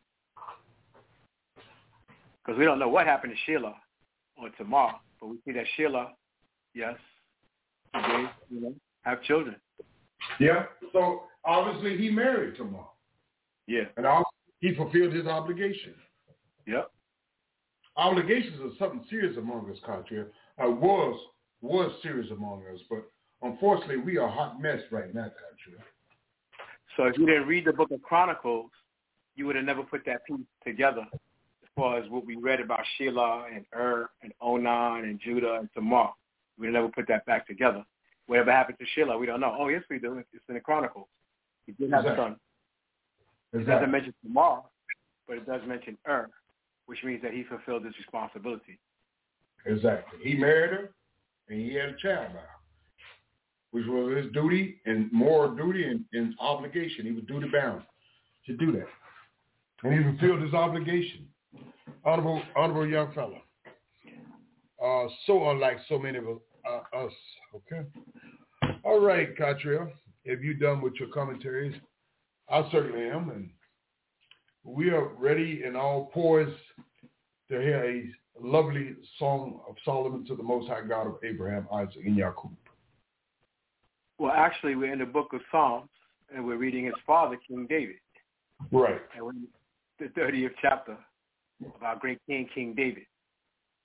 Because we don't know what happened to Sheila or Tamar, but we see that Sheila, yes, she did, you know, have children. Yeah. So obviously he married Tamar. Yeah. And also he fulfilled his obligation. Yep. Obligations are something serious among us, Catriel. Uh, was was serious among us, but unfortunately we are a hot mess right now, Catriel. So if you didn't read the book of Chronicles, you would have never put that piece together as far as what we read about Sheila and Ur and Onan and Judah and Tamar. We would have never put that back together. Whatever happened to Sheila, we don't know. Oh, yes, we do. It's in the Chronicles. He did have exactly. a son. It Exactly. doesn't mention Tamar, but it does mention Ur, which means that he fulfilled his responsibility. Exactly. He married her, and he had a child by her, which was his duty and moral duty and, and obligation. He was duty bound to do that. And he fulfilled his obligation. Honorable, honorable young fellow. Uh, so unlike so many of uh, us. Okay. All right, Catriel. Have you done with your commentaries? I certainly am. And we are ready and all poised to hear a lovely song of Solomon to the Most High God of Abraham, Isaac, and Jacob. Well, actually, we're in the book of Psalms, and we're reading his father, King David. Right. And we're in the thirtieth chapter of our great king, King David.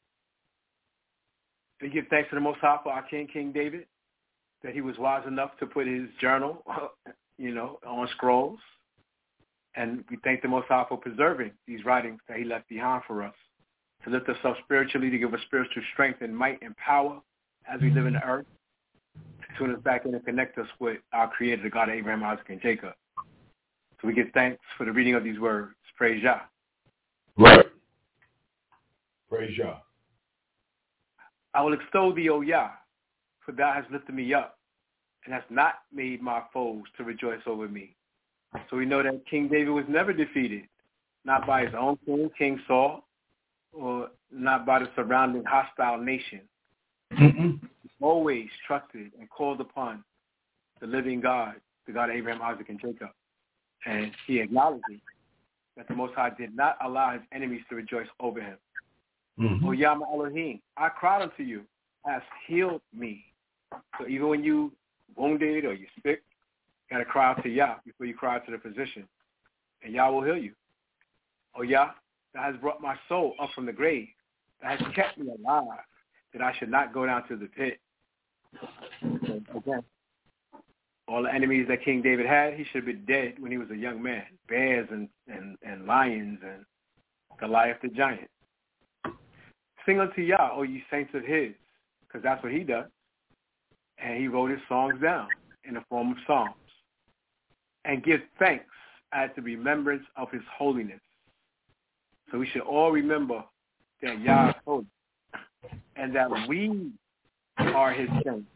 We give thanks to the Most High for our King, King David, that he was wise enough to put his journal, you know, on scrolls. And we thank the Most High for preserving these writings that he left behind for us, to lift us up spiritually, to give us spiritual strength and might and power as we live in the earth, to tune us back in and connect us with our Creator, the God of Abraham, Isaac, and Jacob. So we give thanks for the reading of these words. Praise Yah. Right. Praise Yah. I will extol thee, O Yah, for thou hast lifted me up, and hast not made my foes to rejoice over me. So we know that King David was never defeated, not by his own king, King Saul, or not by the surrounding hostile nation. Mm-mm. He always trusted and called upon the living God, the God of Abraham, Isaac, and Jacob. And he acknowledged that the Most High did not allow his enemies to rejoice over him. Mm-hmm. O Yah my Elohim, I cried unto you, hast healed me. So even when you wounded or you sick, you got to cry out to Yah before you cry out to the physician, and Yah will heal you. O Yah, thou hast brought my soul up from the grave, thou hast kept me alive, that I should not go down to the pit. So again, all the enemies that King David had, he should have been dead when he was a young man. Bears and, and, and lions and Goliath the giant. Sing unto Yah, O ye saints of his, because that's what he does. And he wrote his songs down in the form of psalms. And give thanks at the remembrance of his holiness. So we should all remember that Yah is holy, and that we are his saints.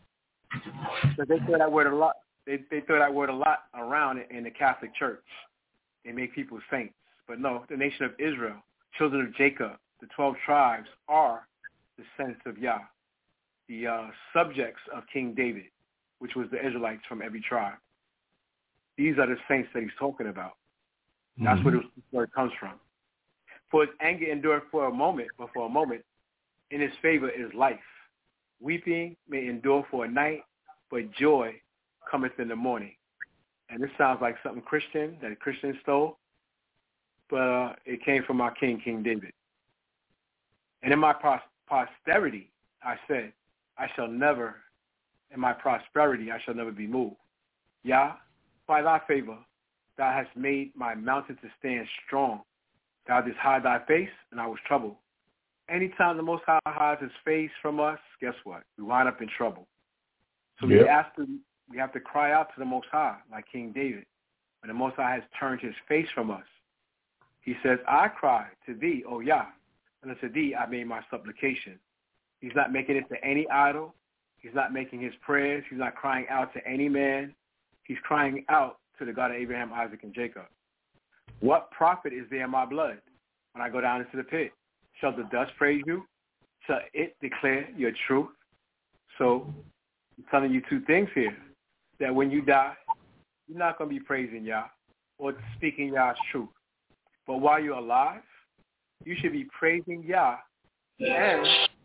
So they throw that word a lot. They, they throw that word a lot around in the Catholic Church. They make people saints. But no, the nation of Israel, children of Jacob, the twelve tribes are the saints of Yah, the uh, subjects of King David, which was the Israelites from every tribe. These are the saints that he's talking about. That's mm-hmm. where, the, where it comes from. For his anger endured for a moment, but for a moment, in his favor is life. Weeping may endure for a night, but joy cometh in the morning. And this sounds like something Christian, that a Christian stole, but uh, it came from our king, King David. And in my pros- posterity, I said, I shall never, in my prosperity, I shall never be moved. Yah, by thy favor, thou hast made my mountain to stand strong. Thou didst hide thy face, and I was troubled. Anytime the Most High hides his face from us, guess what? We wind up in trouble. So yep. we have to we have to cry out to the Most High, like King David. When the Most High has turned his face from us, he says, I cry to thee, O Yah, and unto thee I made my supplication. He's not making it to any idol. He's not making his prayers. He's not crying out to any man. He's crying out to the God of Abraham, Isaac, and Jacob. What profit is there in my blood when I go down into the pit? Shall the dust praise you? Shall it declare your truth? So I'm telling you two things here, that when you die, you're not going to be praising Yah or speaking Yah's truth. But while you're alive, you should be praising Yah and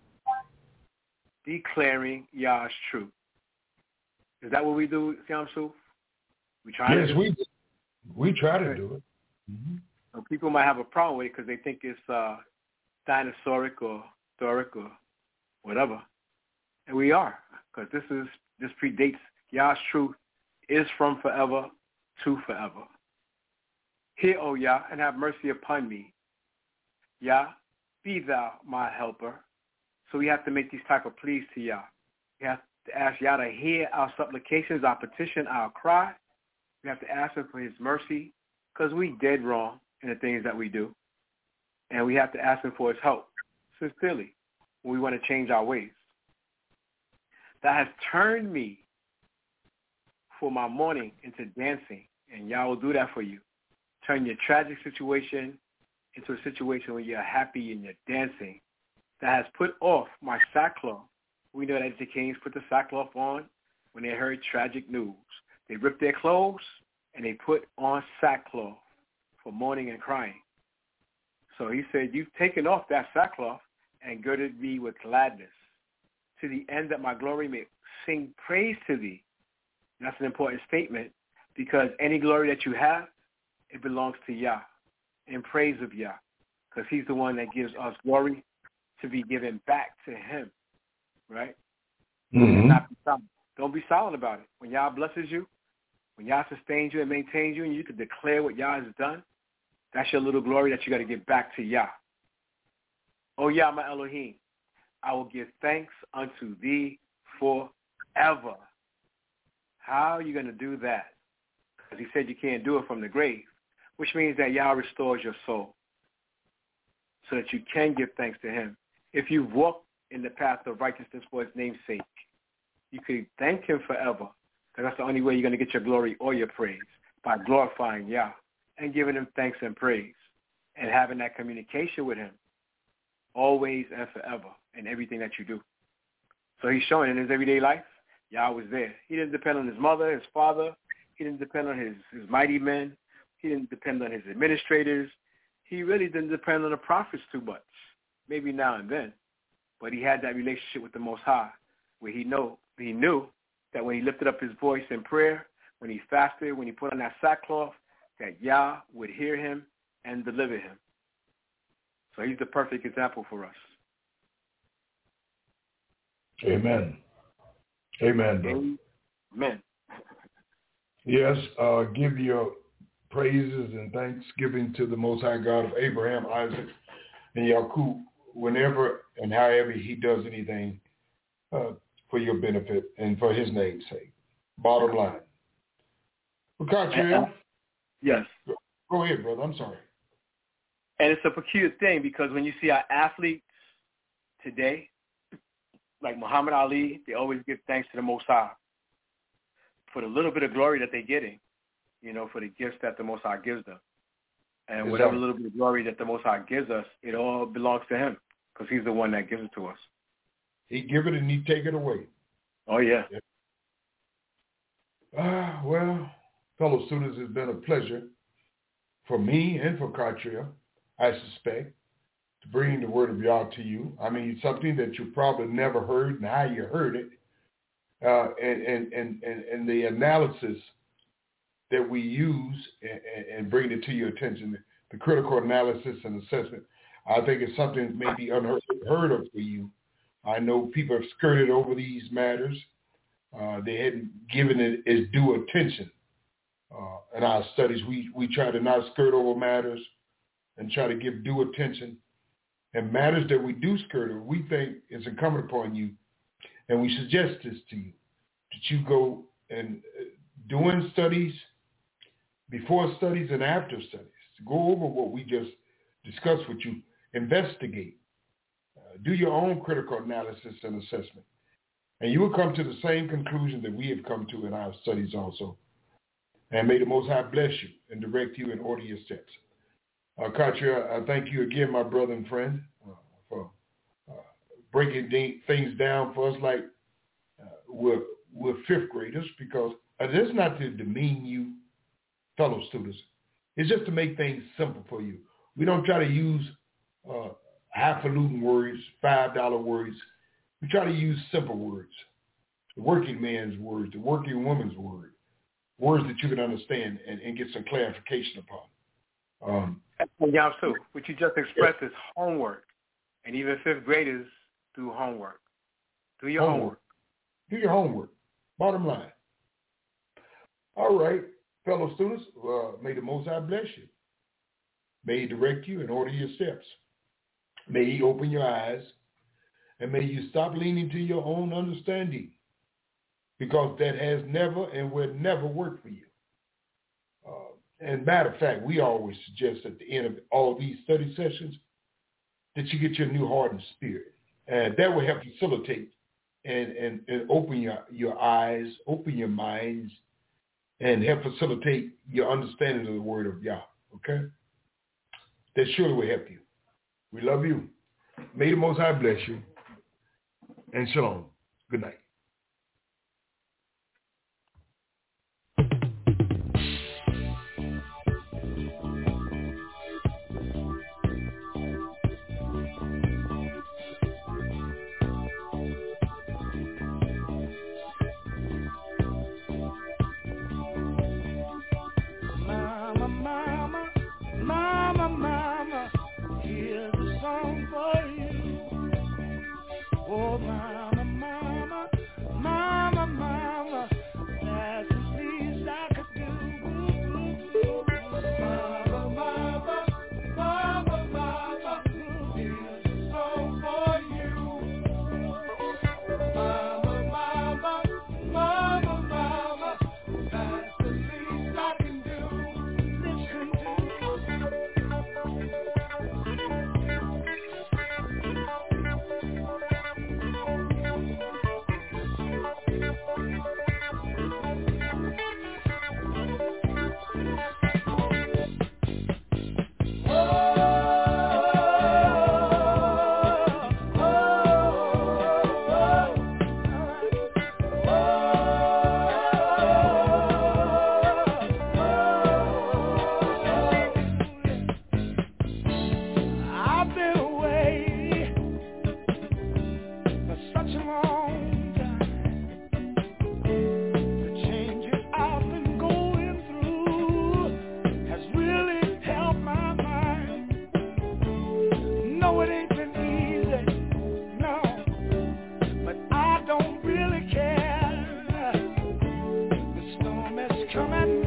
declaring Yah's truth. Is that what we do, Siam Suf? We try yes, to do we we try to do it. Mm-hmm. So people might have a problem with it because they think it's uh, dinosauric or historic or whatever, and we are, because this is this predates Yah's truth is from forever to forever. Hear, O Yah, and have mercy upon me. Yah, be thou my helper. So we have to make these type of pleas to Yah. We have to ask Yah to hear our supplications, our petition, our cry. We have to ask him for his mercy, because we dead wrong in the things that we do. And we have to ask him for his help, sincerely, when we want to change our ways. That has turned me for my mourning into dancing, and Yah will do that for you. Turn your tragic situation into a situation where you're happy and you're dancing. That has put off my sackcloth. We know that the kings put the sackcloth on when they heard tragic news. They ripped their clothes and they put on sackcloth for mourning and crying. So he said, you've taken off that sackcloth and girded me with gladness, to the end that my glory may sing praise to thee. And that's an important statement, because any glory that you have, it belongs to Yah, in praise of Yah, because he's the one that gives us glory to be given back to him. right? Mm-hmm. And not be silent. Don't be silent about it. When Yah blesses you, when Yah sustains you and maintains you, and you can declare what Yah has done, that's your little glory that you got to give back to Yah. Oh, Yah, my Elohim, I will give thanks unto thee forever. How are you going to do that? Because he said you can't do it from the grave, which means that Yah restores your soul so that you can give thanks to him. If you've walked in the path of righteousness for his name's sake, you can thank him forever, because that's the only way you're going to get your glory or your praise, by glorifying Yah and giving him thanks and praise and having that communication with him always and forever in everything that you do. So he's showing in his everyday life, Yah was there. He didn't depend on his mother, his father. He didn't depend on his, his mighty men. He didn't depend on his administrators. He really didn't depend on the prophets too much, maybe now and then. But he had that relationship with the Most High, where he know he knew that when he lifted up his voice in prayer, when he fasted, when he put on that sackcloth, that Yah would hear him and deliver him. So he's the perfect example for us. Amen. Amen, brother. Amen. Yes, uh, give your praises and thanksgiving to the Most High God of Abraham, Isaac, and Yaqub whenever and however he does anything uh, for your benefit and for his name's sake. Bottom line. Well, yes. Go, go ahead, brother. I'm sorry. And it's a peculiar thing, because when you see our athletes today, like Muhammad Ali, they always give thanks to the Most High for the little bit of glory that they're getting, you know, for the gifts that the Most High gives them. And exactly. Whatever little bit of glory that the Most High gives us, it all belongs to him, because he's the one that gives it to us. He give it and he take it away. Oh, yeah. yeah. Uh, well, fellow students, it's been a pleasure for me and for Katria, I suspect, to bring the word of Yah to you. I mean, something that you probably never heard and how you heard it, uh, and, and, and, and, and the analysis that we use and, and bring it to your attention, the critical analysis and assessment, I think it's something maybe unheard of for you. I know people have skirted over these matters. Uh, they hadn't given it its due attention. Uh, in our studies, we, we try to not skirt over matters and try to give due attention. And matters that we do skirt over, we think it's incumbent upon you, and we suggest this to you, that you go and uh, doing studies, before studies and after studies, go over what we just discussed with you, investigate, uh, do your own critical analysis and assessment, and you will come to the same conclusion that we have come to in our studies also. And may the Most High bless you and direct you and order your steps. Uh, Katria, I thank you again, my brother and friend, uh, for uh, breaking de- things down for us like uh, we're, we're fifth graders, because uh, this is not to demean you, fellow students. It's just to make things simple for you. We don't try to use uh, highfalutin words, five dollar words. We try to use simple words, the working man's words, the working woman's word, words that you can understand and, and get some clarification upon. Um, yeah, so what you just expressed is homework, and even fifth graders do homework. Do your homework. homework. Do your homework. Bottom line. All right, fellow students, uh, may the Most High bless you. May he direct you and order your steps. May he open your eyes, and may you stop leaning to your own understanding, because that has never and will never work for you. Uh, and matter of fact, we always suggest at the end of all these study sessions that you get your new heart and spirit. And that will help facilitate and, and, and open your, your eyes, open your minds, and help facilitate your understanding of the word of Yah, okay? That surely will help you. We love you. May the Most High bless you. And shalom. Good night. Mama, mama, mama, mama, here's a song for you. Oh, mama, mama. come at me.